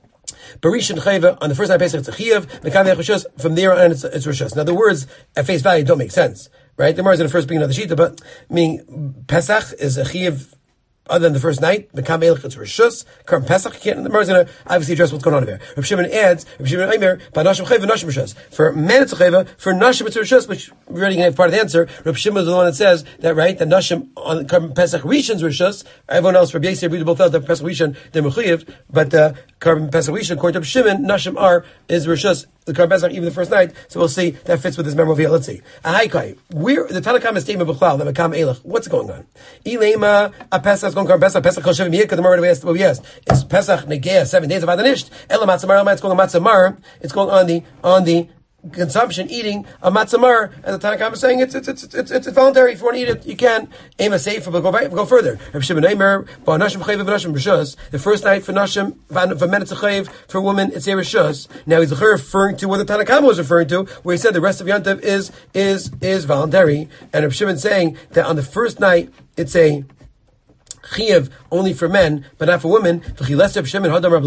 A: Barishan Chayva, on the first night Pesach it's a Chiyuv, Mekav Echashus, from there on it's, it's Rishus. Now the words at face value don't make sense. right? The Gemara is in the first beginning of the Shita, but I mean, Pesach is a Chiv other than the first night. The Kam Elech, it's Rishus. Karm Pesach, you can't, the Gemara is going to obviously address what's going on there. Reb Shimon adds, Reb Shimon Aimer, by Nashim Chayva, Nashim Rishus. For men, it's a Chayva. For Nashim, it's a Rishus, which we're already going to have part of the answer. Reb Shimon is the one that says that, right, that Nashim on Karm Pesach Rishon's Rishus. Everyone else, Reb Yisrael, we both felt that Pesach Rishon, they're Mechuyev, but uh, Karm Pesach Rishon, according to Reb Shimon, Nashim are, is Rishus. The Karm Pesach, even the first night, so we'll see that fits with this memo here. Let's see. Ahaikai, we're the Tanakam statement of B'chlal, the Makam Elech. What's going on? Ilema a Pesach going Karm Pesach Pesach Kol Shevim Yikah. The Gemara we asked what we asked. It's Pesach Negea seven days of Adanisht. Ela Matzamar. It's going on Matzamar. It's going on the on the consumption, eating a matzamar, and the Tanakh is saying it's it's it's it's it's voluntary. If you want to eat it, you can. Aim a safe, but go back, go further. Reb Shimon Aimer, ba nashim chayiv v'nashim rishus. The first night for nashim, for men it's a chayiv, for women it's a rishus. Now he's referring to what the Tanakh was referring to, where he said the rest of Yantav is is is voluntary, and Reb Shimon saying that on the first night it's a Chiyuv only for men, but not for women. Notice we're not focused on the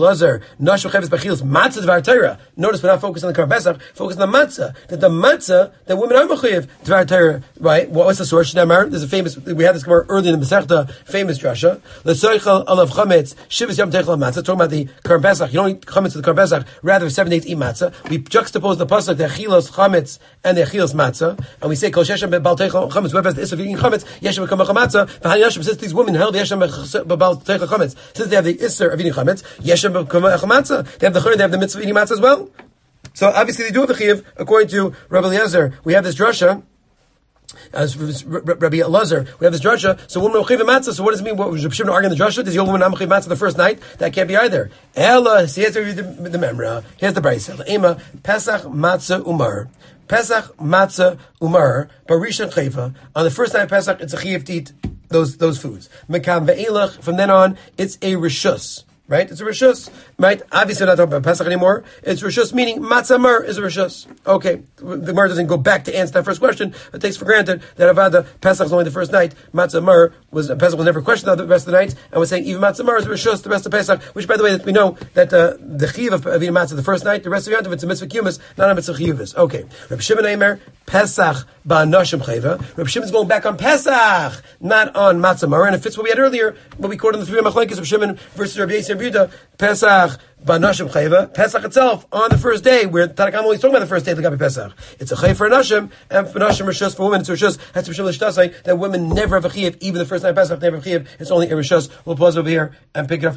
A: Karm Pesach, focus on the matzah. That the matzah, that women are mechuyev dvar Torah, right? What was the source? There's a famous, we had this Gemara early in the Masechta, famous drasha. L'soichel alav chametz shivas yom teichel matzah. Talking about the Karm Pesach, you don't eat chametz to the Karm Pesach, rather seven days eat matzah. We juxtapose the pasuk the achilos chametz and the achilos matzah, and we say kol sheshem bebal teichel chametz. Whoever has the issue of eating chametz, yeshem become a matzah. V'hani yeshem, since these women held the yeshem bebal teichel chametz, since they have the issue of eating chametz, yeshem become a matzah. They have the chur, they have the mitzvah of eating matzah as well. So obviously they do have the chiyuv. According to Rabbi Eliezer, we have this drasha. As Rabbi Elazar, we have this drasha. So woman mechuyev matzah. So what does it mean? What was Rabbi Shimon arguing the drasha? Does the old woman not mechuyev matzah the first night? That can't be either. Ella, see, here's the, the, the memra. Here's the brayso. Ema Pesach matzah umar. Pesach matzah umar. Barishan chayva. On the first night of Pesach, it's a chiyuv to eat those those foods. Mekam ve'elach. From then on, it's a rishus. Right? It's a rishus. Right? Obviously, we're not talking about Pesach anymore. It's rishus, meaning matzamar is a rishus. Okay. The Gemara doesn't go back to answer that first question. It takes for granted that Avada, Pesach is only the first night. Matzamar was, Pesach was never questioned the rest of the night. And we're saying even matzamar is a rishus the rest of Pesach, which, by the way, that we know that uh, the chiv of, of eating matzah the first night, the rest of Yantav, it's a mitzvah kumis, not a mitzvah chiyuvis. Okay. Reb Shimon Aimer, Pesach ba'anashim chayva. Reb Shimon's going back on Pesach, not on matzamar. And it fits what we had earlier, what we quoted in the three machlokes, Reb Shimon versus Rabbi Yisrael Yehuda. Pesach ba'nashim chayva. Pesach itself on the first day, where Tanakh only talking about the first day of the Gabi Pesach. It's a chayv for nashim, and for nashim rishus for women. It's a rishus. That's Reb Shimon L'shtasai that women never have a chiyuv, even the first night of Pesach never have a chiyuv. It's only a rishus. We'll pause over here and pick it up.